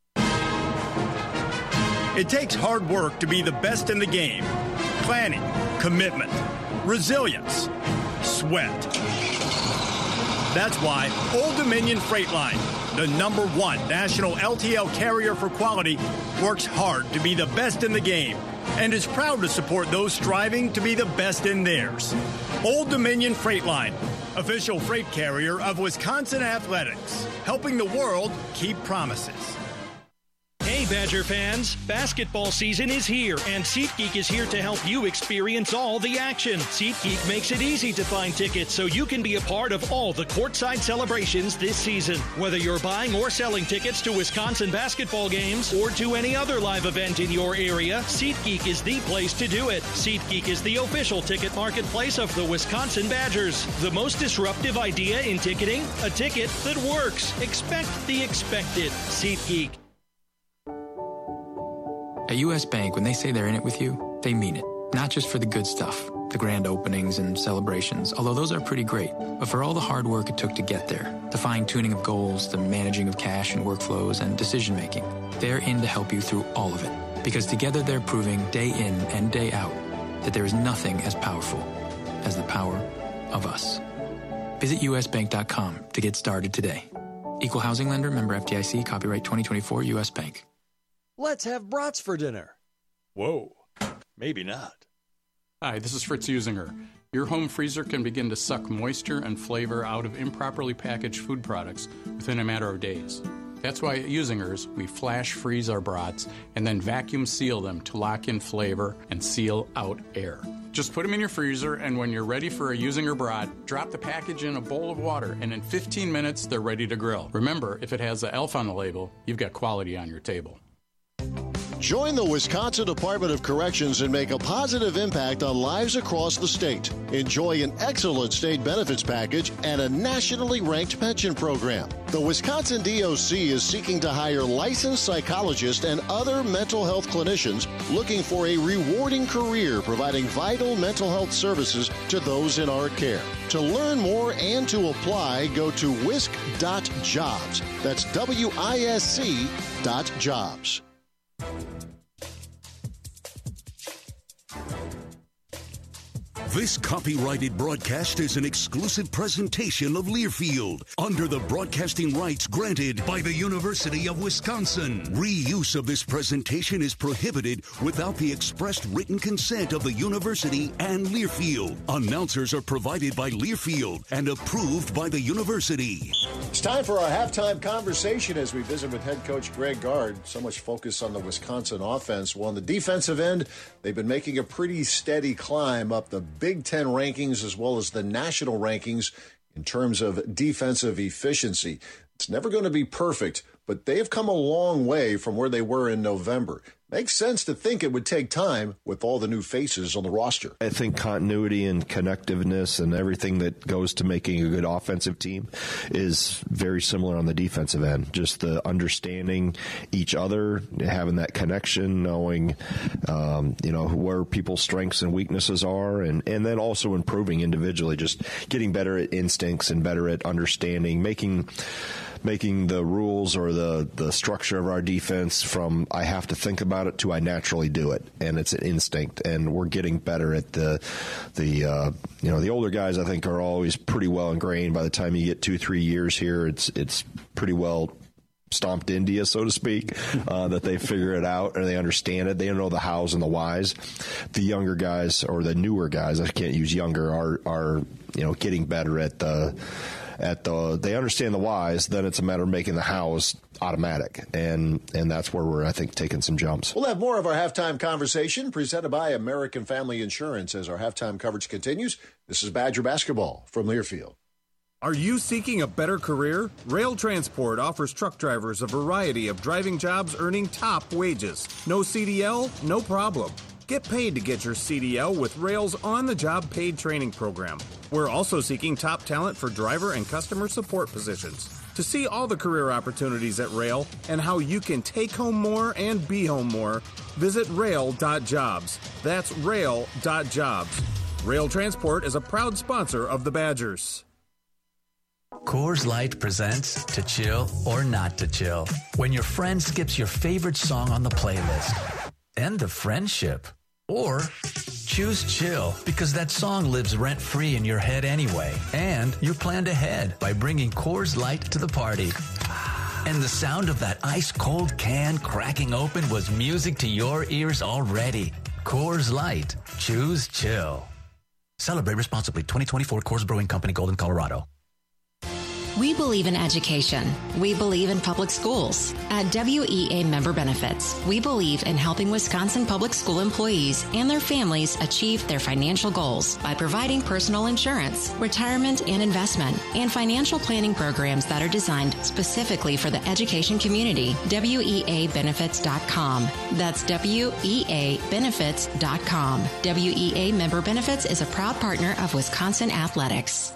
It takes hard work to be the best in the game. Planning, commitment, resilience, sweat. That's why Old Dominion Freight Line, the number one national L T L carrier for quality, works hard to be the best in the game and is proud to support those striving to be the best in theirs. Old Dominion Freight Line, official freight carrier of Wisconsin Athletics, helping the world keep promises. Hey, Badger fans, basketball season is here, and SeatGeek is here to help you experience all the action. SeatGeek makes it easy to find tickets so you can be a part of all the courtside celebrations this season. Whether you're buying or selling tickets to Wisconsin basketball games or to any other live event in your area, SeatGeek is the place to do it. SeatGeek is the official ticket marketplace of the Wisconsin Badgers. The most disruptive idea in ticketing, a ticket that works. Expect the expected. SeatGeek. At U S. Bank, when they say they're in it with you, they mean it. Not just for the good stuff, the grand openings and celebrations, although those are pretty great, but for all the hard work it took to get there, the fine-tuning of goals, the managing of cash and workflows, and decision-making. They're in to help you through all of it, because together they're proving day in and day out that there is nothing as powerful as the power of us. Visit U S bank dot com to get started today. Equal housing lender, member F D I C, copyright twenty twenty-four, U S. Bank. Let's have brats for dinner. Whoa, maybe not. Hi, this is Fritz Usinger. Your home freezer can begin to suck moisture and flavor out of improperly packaged food products within a matter of days. That's why at Usinger's, we flash freeze our brats and then vacuum seal them to lock in flavor and seal out air. Just put them in your freezer, and when you're ready for a Usinger brat, drop the package in a bowl of water, and in fifteen minutes, they're ready to grill. Remember, if it has the ELF on the label, you've got quality on your table. Join the Wisconsin Department of Corrections and make a positive impact on lives across the state. Enjoy an excellent state benefits package and a nationally ranked pension program. The Wisconsin D O C is seeking to hire licensed psychologists and other mental health clinicians looking for a rewarding career providing vital mental health services to those in our care. To learn more and to apply, go to wisc dot jobs. That's W I S C dot jobs. This copyrighted broadcast is an exclusive presentation of Learfield under the broadcasting rights granted by the University of Wisconsin. Reuse of this presentation is prohibited without the expressed written consent of the university and Learfield. Announcers are provided by Learfield and approved by the university. It's time for our halftime conversation as we visit with head coach Greg Gard. So much focus on the Wisconsin offense. Well, on the defensive end, they've been making a pretty steady climb up the Big Ten rankings as well as the national rankings in terms of defensive efficiency. It's never going to be perfect, but they have come a long way from where they were in November. Makes sense to think it would take time with all the new faces on the roster. I think continuity and connectiveness and everything that goes to making a good offensive team is very similar on the defensive end. Just the understanding each other, having that connection, knowing, um, you know, where people's strengths and weaknesses are, and, and then also improving individually, just getting better at instincts and better at understanding, making making the rules or the, the structure of our defense from I have to think about it to I naturally do it, and it's an instinct, and we're getting better at the the uh, you know, the older guys I think are always pretty well ingrained. By the time you get two three years here, it's it's pretty well stomped India, so to speak, uh, that they figure it out and they understand it. They know the hows and the whys. The younger guys or the newer guys, I can't use younger, are are you know getting better at the. At the, they understand the whys, then it's a matter of making the hows automatic, and and that's where we're, I think, taking some jumps. We'll have more of our halftime conversation presented by American Family Insurance as our halftime coverage continues. This is Badger Basketball from Learfield. Are you seeking a better career? Rail Transport offers truck drivers a variety of driving jobs earning top wages. No C D L? No problem. Get paid to get your C D L with Rail's on-the-job paid training program. We're also seeking top talent for driver and customer support positions. To see all the career opportunities at Rail and how you can take home more and be home more, visit rail dot jobs. That's rail dot jobs. Rail Transport is a proud sponsor of the Badgers. Coors Light presents To Chill or Not to Chill. When your friend skips your favorite song on the playlist. End the friendship. Or choose chill because that song lives rent-free in your head anyway. And you planned ahead by bringing Coors Light to the party. And the sound of that ice-cold can cracking open was music to your ears already. Coors Light. Choose chill. Celebrate responsibly. twenty twenty-four Coors Brewing Company, Golden, Colorado. We believe in education. We believe in public schools. At W E A Member Benefits, we believe in helping Wisconsin public school employees and their families achieve their financial goals by providing personal insurance, retirement and investment, and financial planning programs that are designed specifically for the education community. W E A benefits dot com. That's W E A benefits dot com. W E A Member Benefits is a proud partner of Wisconsin Athletics.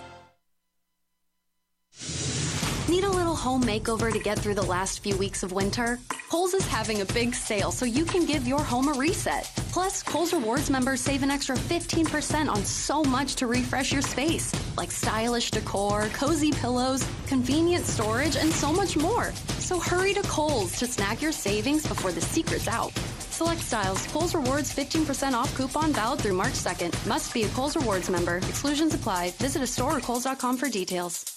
Need a little home makeover to get through the last few weeks of winter? Kohl's is having a big sale so you can give your home a reset. Plus, Kohl's Rewards members save an extra fifteen percent on so much to refresh your space, like stylish decor, cozy pillows, convenient storage, and so much more. So hurry to Kohl's to snag your savings before the secret's out. Select styles. Kohl's Rewards fifteen percent off coupon valid through March second. Must be a Kohl's Rewards member. Exclusions apply. Visit a store or kohls dot com for details.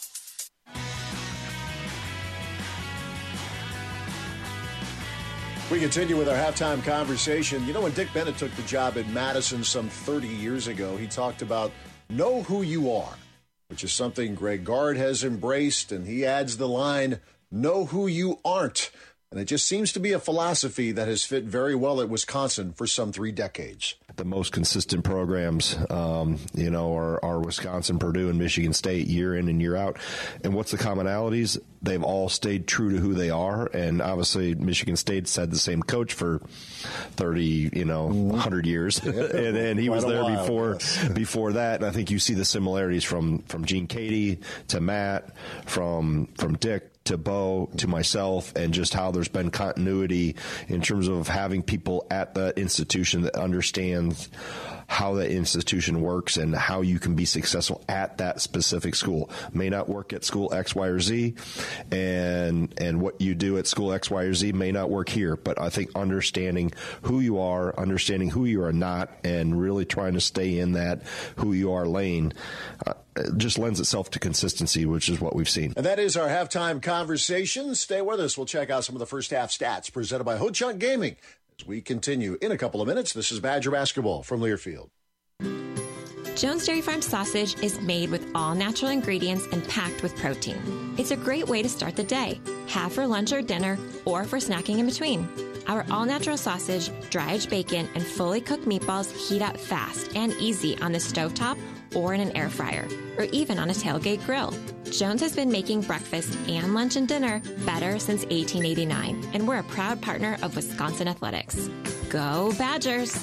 We continue with our halftime conversation. You know, when Dick Bennett took the job at Madison some thirty years ago, he talked about know who you are, which is something Greg Gard has embraced, and he adds the line, know who you aren't. And it just seems to be a philosophy that has fit very well at Wisconsin for some three decades. the most consistent programs, um, you know, are, are Wisconsin, Purdue, and Michigan State year in and year out. And what's the commonalities? They've all stayed true to who they are. And obviously Michigan State's had the same coach for thirty, you know, one hundred years. and, and he was there while, before yes. before that. And I think you see the similarities from, from Gene Cady to Matt, from from Dick to Bo, to myself, and just how there's been continuity in terms of having people at the institution that understands how that institution works and how you can be successful at that specific school. May not work at school X, Y, or Z, and and what you do at school X, Y, or Z may not work here. But I think understanding who you are, understanding who you are not, and really trying to stay in that who you are lane uh, just lends itself to consistency, which is what we've seen. And that is our halftime conversation. Stay with us. We'll check out some of the first half stats presented by Ho-Chunk Gaming. As we continue in a couple of minutes, this is Badger Basketball from Learfield. Jones Dairy Farm sausage is made with all natural ingredients and packed with protein. It's a great way to start the day, have for lunch or dinner, or for snacking in between. Our all-natural sausage, dry-aged bacon, and fully cooked meatballs heat up fast and easy on the stovetop or in an air fryer, or even on a tailgate grill. Jones has been making breakfast and lunch and dinner better since eighteen eighty-nine, and we're a proud partner of Wisconsin Athletics. Go Badgers!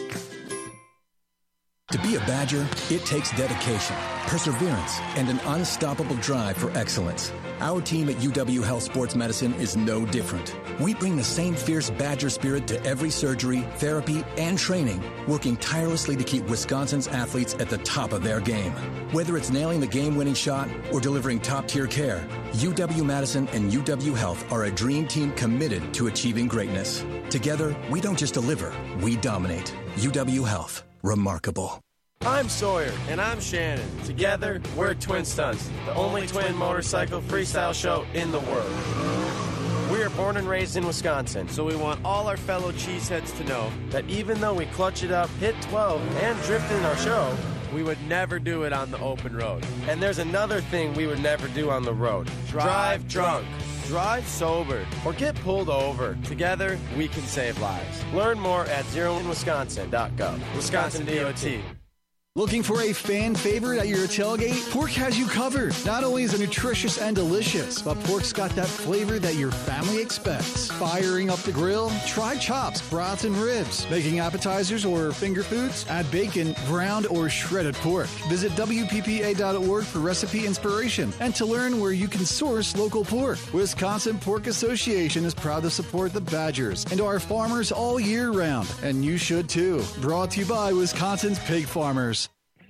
To be a Badger, it takes dedication, perseverance, and an unstoppable drive for excellence. Our team at U W Health Sports Medicine is no different. We bring the same fierce Badger spirit to every surgery, therapy, and training, working tirelessly to keep Wisconsin's athletes at the top of their game. Whether it's nailing the game-winning shot or delivering top-tier care, U W-Madison and U W Health are a dream team committed to achieving greatness. Together, we don't just deliver, we dominate. U W Health. Remarkable. I'm Sawyer. And I'm Shannon. Together, we're Twin Stunts, the only twin motorcycle freestyle show in the world. We are born and raised in Wisconsin, so we want all our fellow cheeseheads to know that even though we clutch it up, hit twelve, and drift in our show, we would never do it on the open road. And there's another thing we would never do on the road. Drive, Drive drunk. Drive sober or get pulled over. Together, we can save lives. Learn more at zero in wisconsin dot gov. Wisconsin D O T. Looking for a fan favorite at your tailgate? Pork has you covered. Not only is it nutritious and delicious, but pork's got that flavor that your family expects. Firing up the grill? Try chops, brats, and ribs. Making appetizers or finger foods? Add bacon, ground, or shredded pork. Visit W P P A dot org for recipe inspiration and to learn where you can source local pork. Wisconsin Pork Association is proud to support the Badgers and our farmers all year round, and you should too. Brought to you by Wisconsin's Pig Farmers.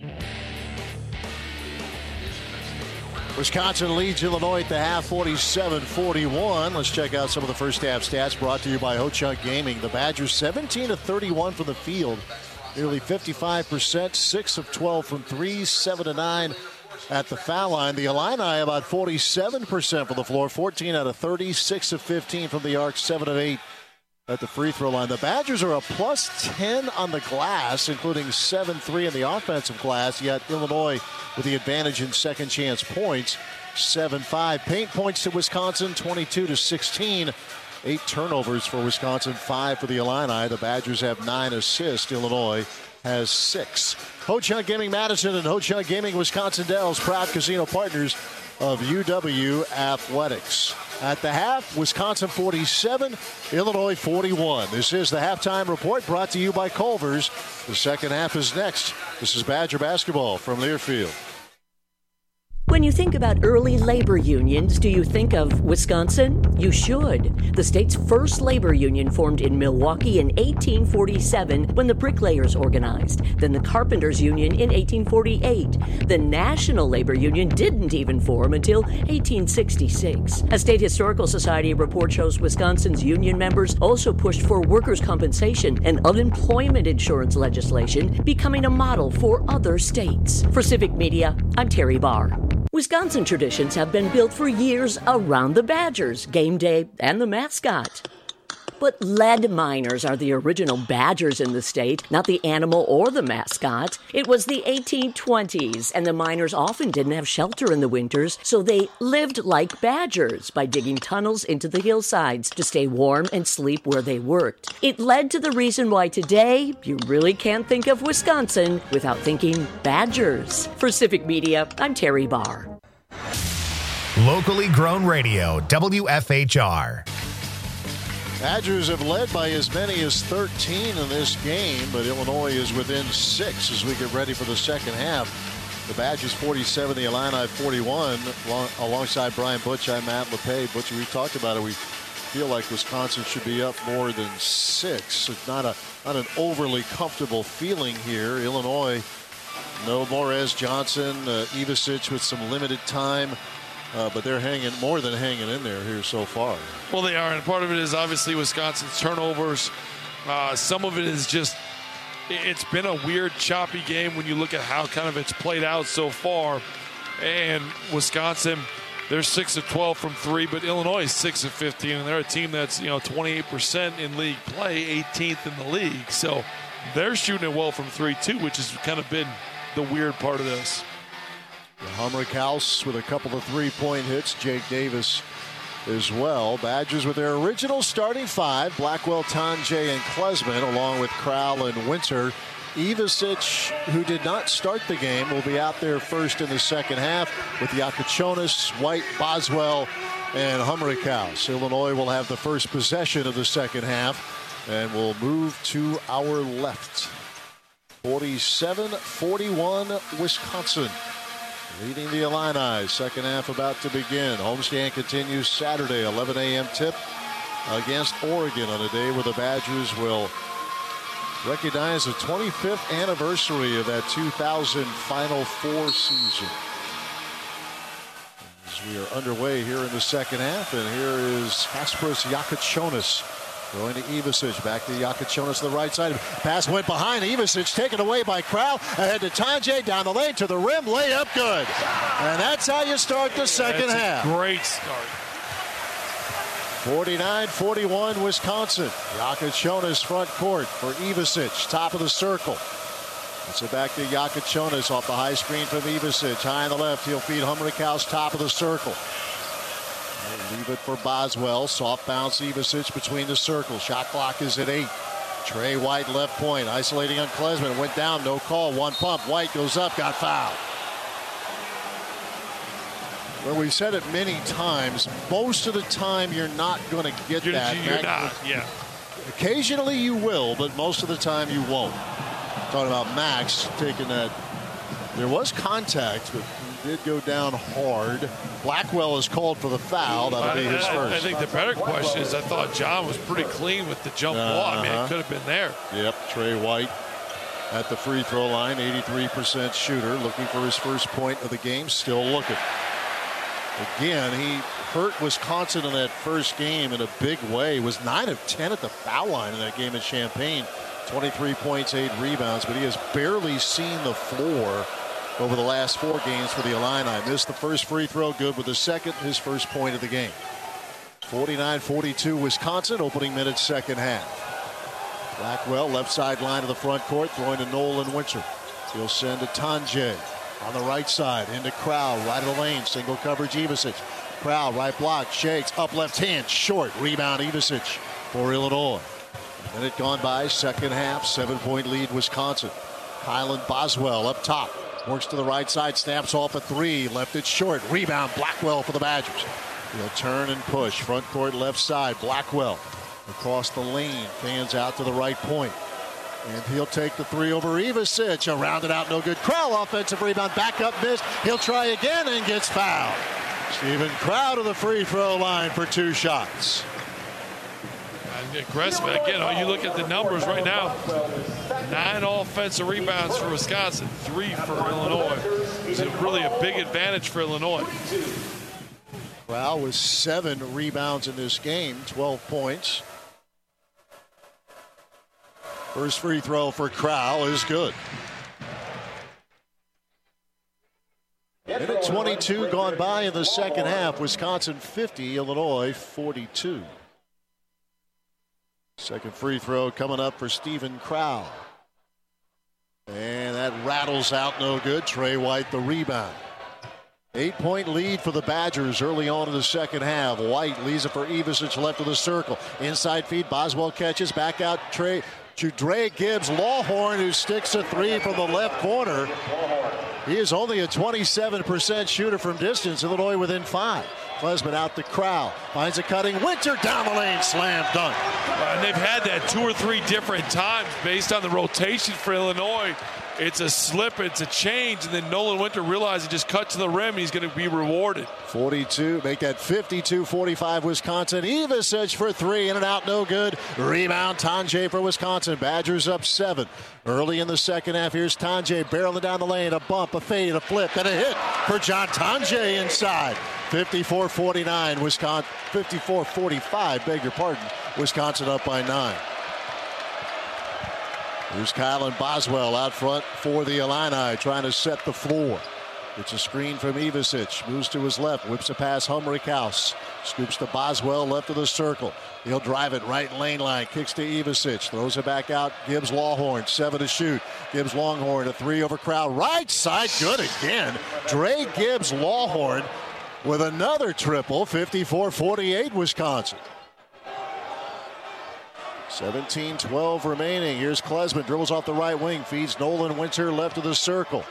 Wisconsin leads Illinois at the half, forty-seven forty-one. Let's check out some of the first half stats brought to you by Ho-Chunk Gaming. The Badgers seventeen of thirty-one from the field, nearly fifty-five percent, six of twelve from three, seven to nine at the foul line. The Illini about forty-seven percent from the floor, fourteen out of thirty, six of fifteen from the arc, seven of eight at the free throw line. The Badgers are a plus ten on the glass, including seven three in the offensive glass, yet Illinois with the advantage in second chance points, seven five. Paint points to Wisconsin, twenty-two to sixteen. Eight turnovers for Wisconsin, five for the Illini. The Badgers have nine assists. Illinois has six. Ho-Chunk Gaming Madison and Ho-Chunk Gaming Wisconsin Dells, proud casino partners of U W Athletics. At the half, Wisconsin forty-seven, Illinois forty-one. This is the halftime report brought to you by Culver's. The second half is next. This is Badger Basketball from Learfield. When you think about early labor unions, do you think of Wisconsin? You should. The state's first labor union formed in Milwaukee in eighteen forty-seven when the bricklayers organized. Then the carpenters union in eighteen forty-eight. The National Labor Union didn't even form until eighteen sixty-six. A State Historical Society report shows Wisconsin's union members also pushed for workers' compensation and unemployment insurance legislation, becoming a model for other states. For Civic Media, I'm Terry Barr. Wisconsin traditions have been built for years around the Badgers, game day, and the mascot. But lead miners are the original badgers in the state, not the animal or the mascot. It was the eighteen twenties, and the miners often didn't have shelter in the winters, so they lived like badgers by digging tunnels into the hillsides to stay warm and sleep where they worked. It led to the reason why today you really can't think of Wisconsin without thinking badgers. For Civic Media, I'm Terry Barr. Locally grown radio, W F H R. Badgers have led by as many as thirteen in this game, but Illinois is within six as we get ready for the second half. The Badgers forty-seven, the Illini forty-one. Long, alongside Brian Butch, I'm Matt LePay. Butch, we talked about it. We feel like Wisconsin should be up more than six. It's not a not an overly comfortable feeling here. Illinois, no Morez Johnson, uh, Ivisic with some limited time. Uh, but they're hanging more than hanging in there here so far. Well, they are, and part of it is obviously Wisconsin's turnovers. Uh, some of it is just it's been a weird, choppy game when you look at how kind of it's played out so far. And Wisconsin, they're six of twelve from three, but Illinois is six of fifteen, and they're a team that's you know twenty-eight percent in league play, eighteenth in the league. So they're shooting it well from three too, which has kind of been the weird part of this. Humrick House with a couple of three-point hits. Jake Davis as well. Badgers with their original starting five. Blackwell, Tanjay, and Klesman, along with Crowell and Winter. Ivisic, who did not start the game, will be out there first in the second half with Yakachonis, White, Boswell, and Humrick House. Illinois will have the first possession of the second half and will move to our left. forty-seven forty-one Wisconsin. Leading the Illini. Second half about to begin. Homestand continues Saturday, eleven a.m. tip against Oregon on a day where the Badgers will recognize the twenty-fifth anniversary of that two thousand Final Four season. As we are underway here in the second half, and here is Kasparas Yakachonis. Going to Ivisic, back to Yakachonis to the right side. Pass went behind Ivisic, taken away by Crowell. Ahead to Tanjay, down the lane to the rim, layup good. And that's how you start the second that's half. A great start. forty-nine forty-one Wisconsin. Yakachonis front court for Ivisic, top of the circle. It's it back to Yakachonis off the high screen from Ivisic. High on the left, he'll feed Humrick House, top of the circle. Leave it for Boswell. Soft bounce Ivisic between the circles. Shot clock is at eight. Trey White left point. Isolating on Klesman. Went down. No call. One pump. White goes up. Got fouled. Well, we've said it many times. Most of the time you're not going to get you're, that. You're not. Yeah. Occasionally you will, but most of the time you won't. Talking about Max taking that. There was contact, but he did go down hard. Blackwell is called for the foul. That'll be his I, first. I think the better question is I thought John was pretty clean with the jump uh-huh. ball. I mean, it could have been there. Yep, Trey White at the free throw line, eighty-three percent shooter, looking for his first point of the game, still looking. Again, he hurt Wisconsin in that first game in a big way. Was nine of ten at the foul line in that game at Champaign. twenty-three points, eight rebounds, but he has barely seen the floor over the last four games for the Illini. Missed the first free throw, good with the second, his first point of the game. forty-nine forty-two Wisconsin, opening minutes, second half. Blackwell, left side line of the front court, throwing to Nolan Winter. He'll send to Tanjay on the right side, into Crowell, right of the lane, single coverage Ivisic. Crowell, right block, shakes, up left hand, short, rebound Ivisic for Illinois. A minute gone by, second half, seven-point lead Wisconsin. Kylan Boswell up top. Works to the right side, snaps off a three, left it short, rebound Blackwell for the Badgers. He'll turn and push, front court left side, Blackwell across the lane, fans out to the right point. And he'll take the three over Ivisic, around it out, no good. Crowell, offensive rebound, back up, miss. He'll try again and gets fouled. Stephen Crowell to the free throw line for two shots. Aggressive again. Oh, you look at the numbers right now. Nine offensive rebounds for Wisconsin, three for Illinois. It's really a big advantage for Illinois. Crowell with seven rebounds in this game, twelve points. First free throw for Crowell is good. Minute twenty-two gone by in the second half. Wisconsin fifty, Illinois forty-two. Second free throw coming up for Stephen Crowl. And that rattles out, no good. Trey White the rebound. Eight-point lead for the Badgers early on in the second half. White leaves it for Ivisic left of the circle. Inside feed, Boswell catches. Back out Trey to Dre Gibbs. Lawhorn, who sticks a three from the left corner. He is only a twenty-seven percent shooter from distance. Illinois within five. Klesmit out the Crowl. Finds a cutting. Winter down the lane. Slam dunk. Uh, and they've had that two or three different times based on the rotation for Illinois. It's a slip, it's a change, and then Nolan Winter realized he just cut to the rim. He's going to be rewarded. forty-two, make that fifty-two forty-five Wisconsin. Ivisic for three, in and out, no good. Rebound, Tonje for Wisconsin. Badgers up seven. Early in the second half, here's Tonje barreling down the lane. A bump, a fade, a flip, and a hit for John Tonje inside. fifty-four forty-nine, Wisconsin. fifty-four forty-five, beg your pardon. Wisconsin up by nine. Here's Kylan Boswell out front for the Illini, trying to set the floor. It's a screen from Ivisic. Moves to his left. Whips a pass. Humrichhaus. Scoops to Boswell left of the circle. He'll drive it right lane line. Kicks to Ivisic. Throws it back out. Gibbs Lawhorn. Seven to shoot. Gibbs Longhorn. A three over Crowd. Right side. Good again. Dre Gibbs Lawhorn with another triple. fifty-four forty-eight Wisconsin. seventeen twelve remaining. Here's Klesmit. Dribbles off the right wing. Feeds Nolan Winter left of the circle.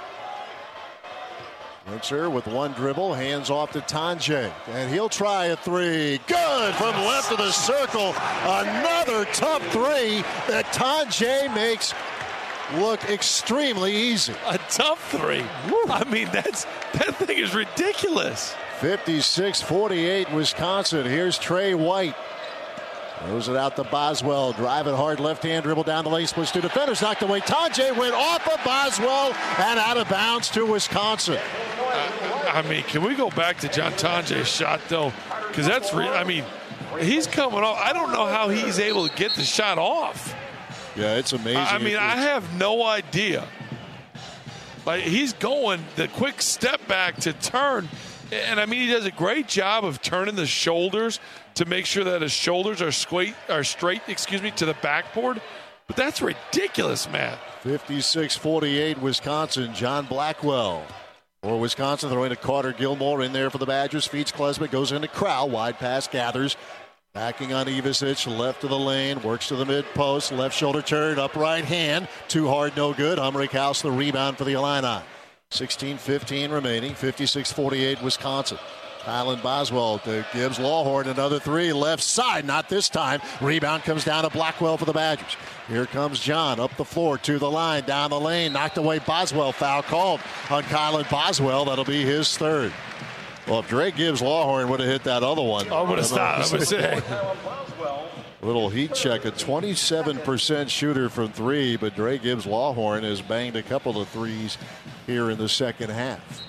Winter with one dribble. Hands off to Tonje. And he'll try a three. Good from left of the circle. Another tough three that Tonje makes look extremely easy. A tough three. Woo. I mean, that's that thing is ridiculous. fifty-six forty-eight Wisconsin. Here's Trey White. Throws it out to Boswell. Driving hard left-hand dribble down the lane. Splits two defenders. Knocked away. Tonje went off of Boswell and out of bounds to Wisconsin. Uh, I mean, can we go back to John Tonje's shot, though? Because that's, re- I mean, he's coming off. I don't know how he's able to get the shot off. Yeah, it's amazing. I mean, I have no idea. Like, he's going the quick step back to turn. And, I mean, he does a great job of turning the shoulders to make sure that his shoulders are, squate, are straight, excuse me, to the backboard. But that's ridiculous, man. fifty-six forty-eight Wisconsin. John Blackwell for Wisconsin, throwing to Carter Gilmore in there for the Badgers. Feeds Klesmit, goes into Crowell. Wide pass, gathers. Backing on Ivisic, left of the lane, works to the mid-post. Left shoulder turn, up right hand. Too hard, no good. Humrichhaus the rebound for the Illini. sixteen fifteen remaining. fifty-six forty-eight Wisconsin. Kylan Boswell to Gibbs Lawhorn, another three, left side, not this time. Rebound comes down to Blackwell for the Badgers. Here comes John up the floor to the line, down the lane, knocked away Boswell. Foul called on Kylan Boswell. That'll be his third. Well, if Dre Gibbs Lawhorn would have hit that other one, I would have stopped. I would say. Little heat check, a twenty-seven percent shooter from three, but Dre Gibbs Lawhorn has banged a couple of threes here in the second half.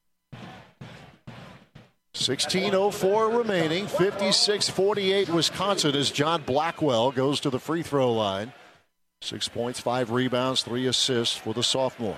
sixteen oh four remaining, fifty-six forty-eight Wisconsin as John Blackwell goes to the free throw line. Six points, five rebounds, three assists for the sophomore.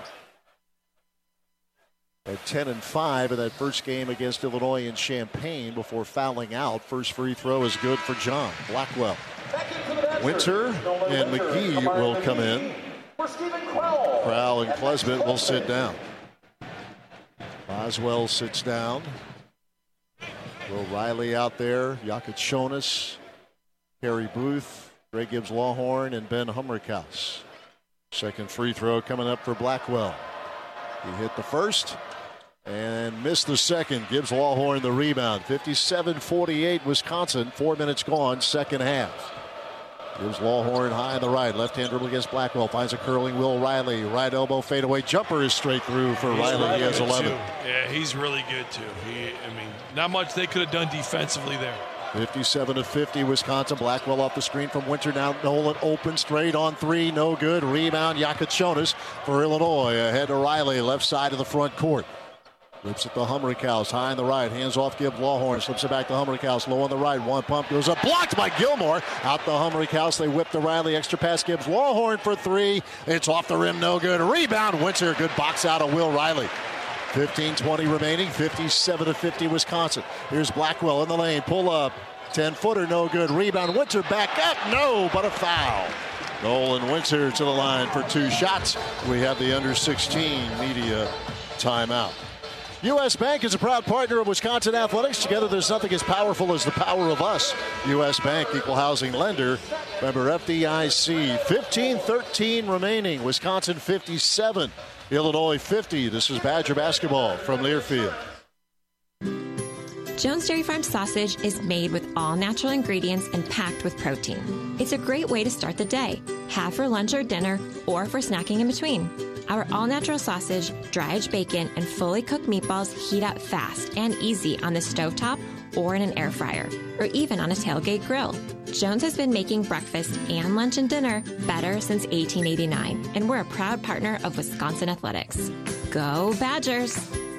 At ten and five in that first game against Illinois in Champaign before fouling out. First free throw is good for John Blackwell. Winter and McGee will come in. Crowell and Klesmit will sit down. Boswell sits down. Will Riley out there, Yakutshonis, Kerry Booth, Dre Gibbs Lawhorn, and Ben Humrichhaus. Second free throw coming up for Blackwell. He hit the first and missed the second. Gibbs Lawhorn the rebound. fifty-seven forty-eight Wisconsin. Four minutes gone, second half. Gibbs Lawhorn high on the right. Left-hand dribble against Blackwell. Finds a curling Will Riley. Right elbow fadeaway jumper is straight through for he's Riley. He has eleven. Too. Yeah, he's really good too. He, I mean, not much they could have done defensively there. fifty-seven to fifty Wisconsin. Blackwell off the screen from Winter. Now Nolan open straight on three. No good. Rebound Yakutshonis for Illinois. Ahead to Riley. Left side of the front court. Whips it to Humrichhaus. High on the right. Hands off Gibbs Lawhorn. Slips it back to Humrichhaus. Low on the right. One pump goes up. Blocked by Gilmore. Out to Humrichhaus. They whip to Riley. Extra pass Gibbs Lawhorn for three. It's off the rim. No good. Rebound Winter. Good box out of Will Riley. fifteen twenty remaining. fifty-seven to fifty Wisconsin. Here's Blackwell in the lane. Pull up. ten-footer, no good. Rebound, Winter back up. No, but a foul. Nolan Winter to the line for two shots. We have the under sixteen media timeout. U S. Bank is a proud partner of Wisconsin Athletics. Together, there's nothing as powerful as the power of us. U S. Bank, equal housing lender. Member F D I C. fifteen thirteen remaining. Wisconsin fifty-seven. Illinois fifty. This is Badger basketball from Learfield. Jones Dairy Farm sausage is made with all natural ingredients and packed with protein. It's a great way to start the day, have for lunch or dinner, or for snacking in between. Our all-natural sausage, dry-aged bacon, and fully cooked meatballs heat up fast and easy on the stovetop or in an air fryer, or even on a tailgate grill. Jones has been making breakfast and lunch and dinner better since eighteen eighty-nine, and we're a proud partner of Wisconsin Athletics. Go Badgers!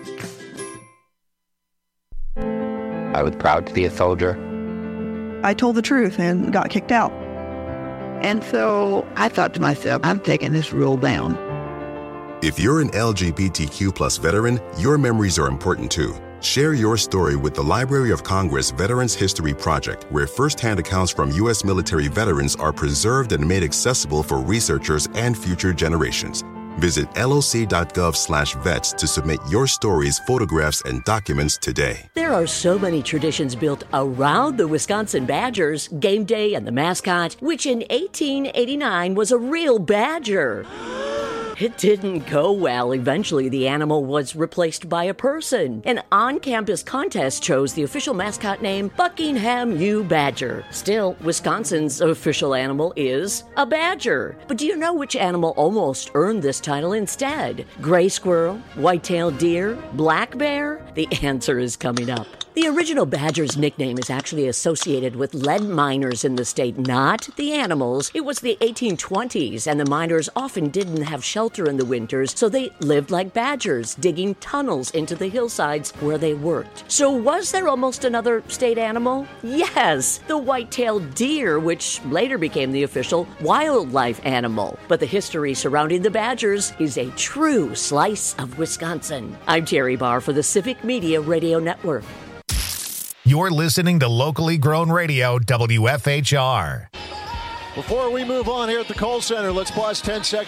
I was proud to be a soldier. I told the truth and got kicked out. And so I thought to myself, I'm taking this rule down. If you're an L G B T Q plus veteran, your memories are important too. Share your story with the Library of Congress Veterans History Project, where firsthand accounts from U S military veterans are preserved and made accessible for researchers and future generations. Visit loc.gov slash vets to submit your stories, photographs, and documents today. There are so many traditions built around the Wisconsin Badgers, game day and the mascot, which in eighteen eighty-nine was a real badger. It didn't go well. Eventually, the animal was replaced by a person. An on-campus contest chose the official mascot name Buckingham U. Badger. Still, Wisconsin's official animal is a badger. But do you know which animal almost earned this title instead? Gray squirrel, white-tailed deer, black bear? The answer is coming up. The original badger's nickname is actually associated with lead miners in the state, not the animals. It was the eighteen twenties, and the miners often didn't have shelter in the winters, so they lived like badgers, digging tunnels into the hillsides where they worked. So was there almost another state animal? Yes, the white-tailed deer, which later became the official wildlife animal. But the history surrounding the Badgers is a true slice of Wisconsin. I'm Terry Barr for the Civic Media Radio Network. You're listening to Locally Grown Radio, W F H R. Before we move on here at the Kohl Center, let's pause ten seconds.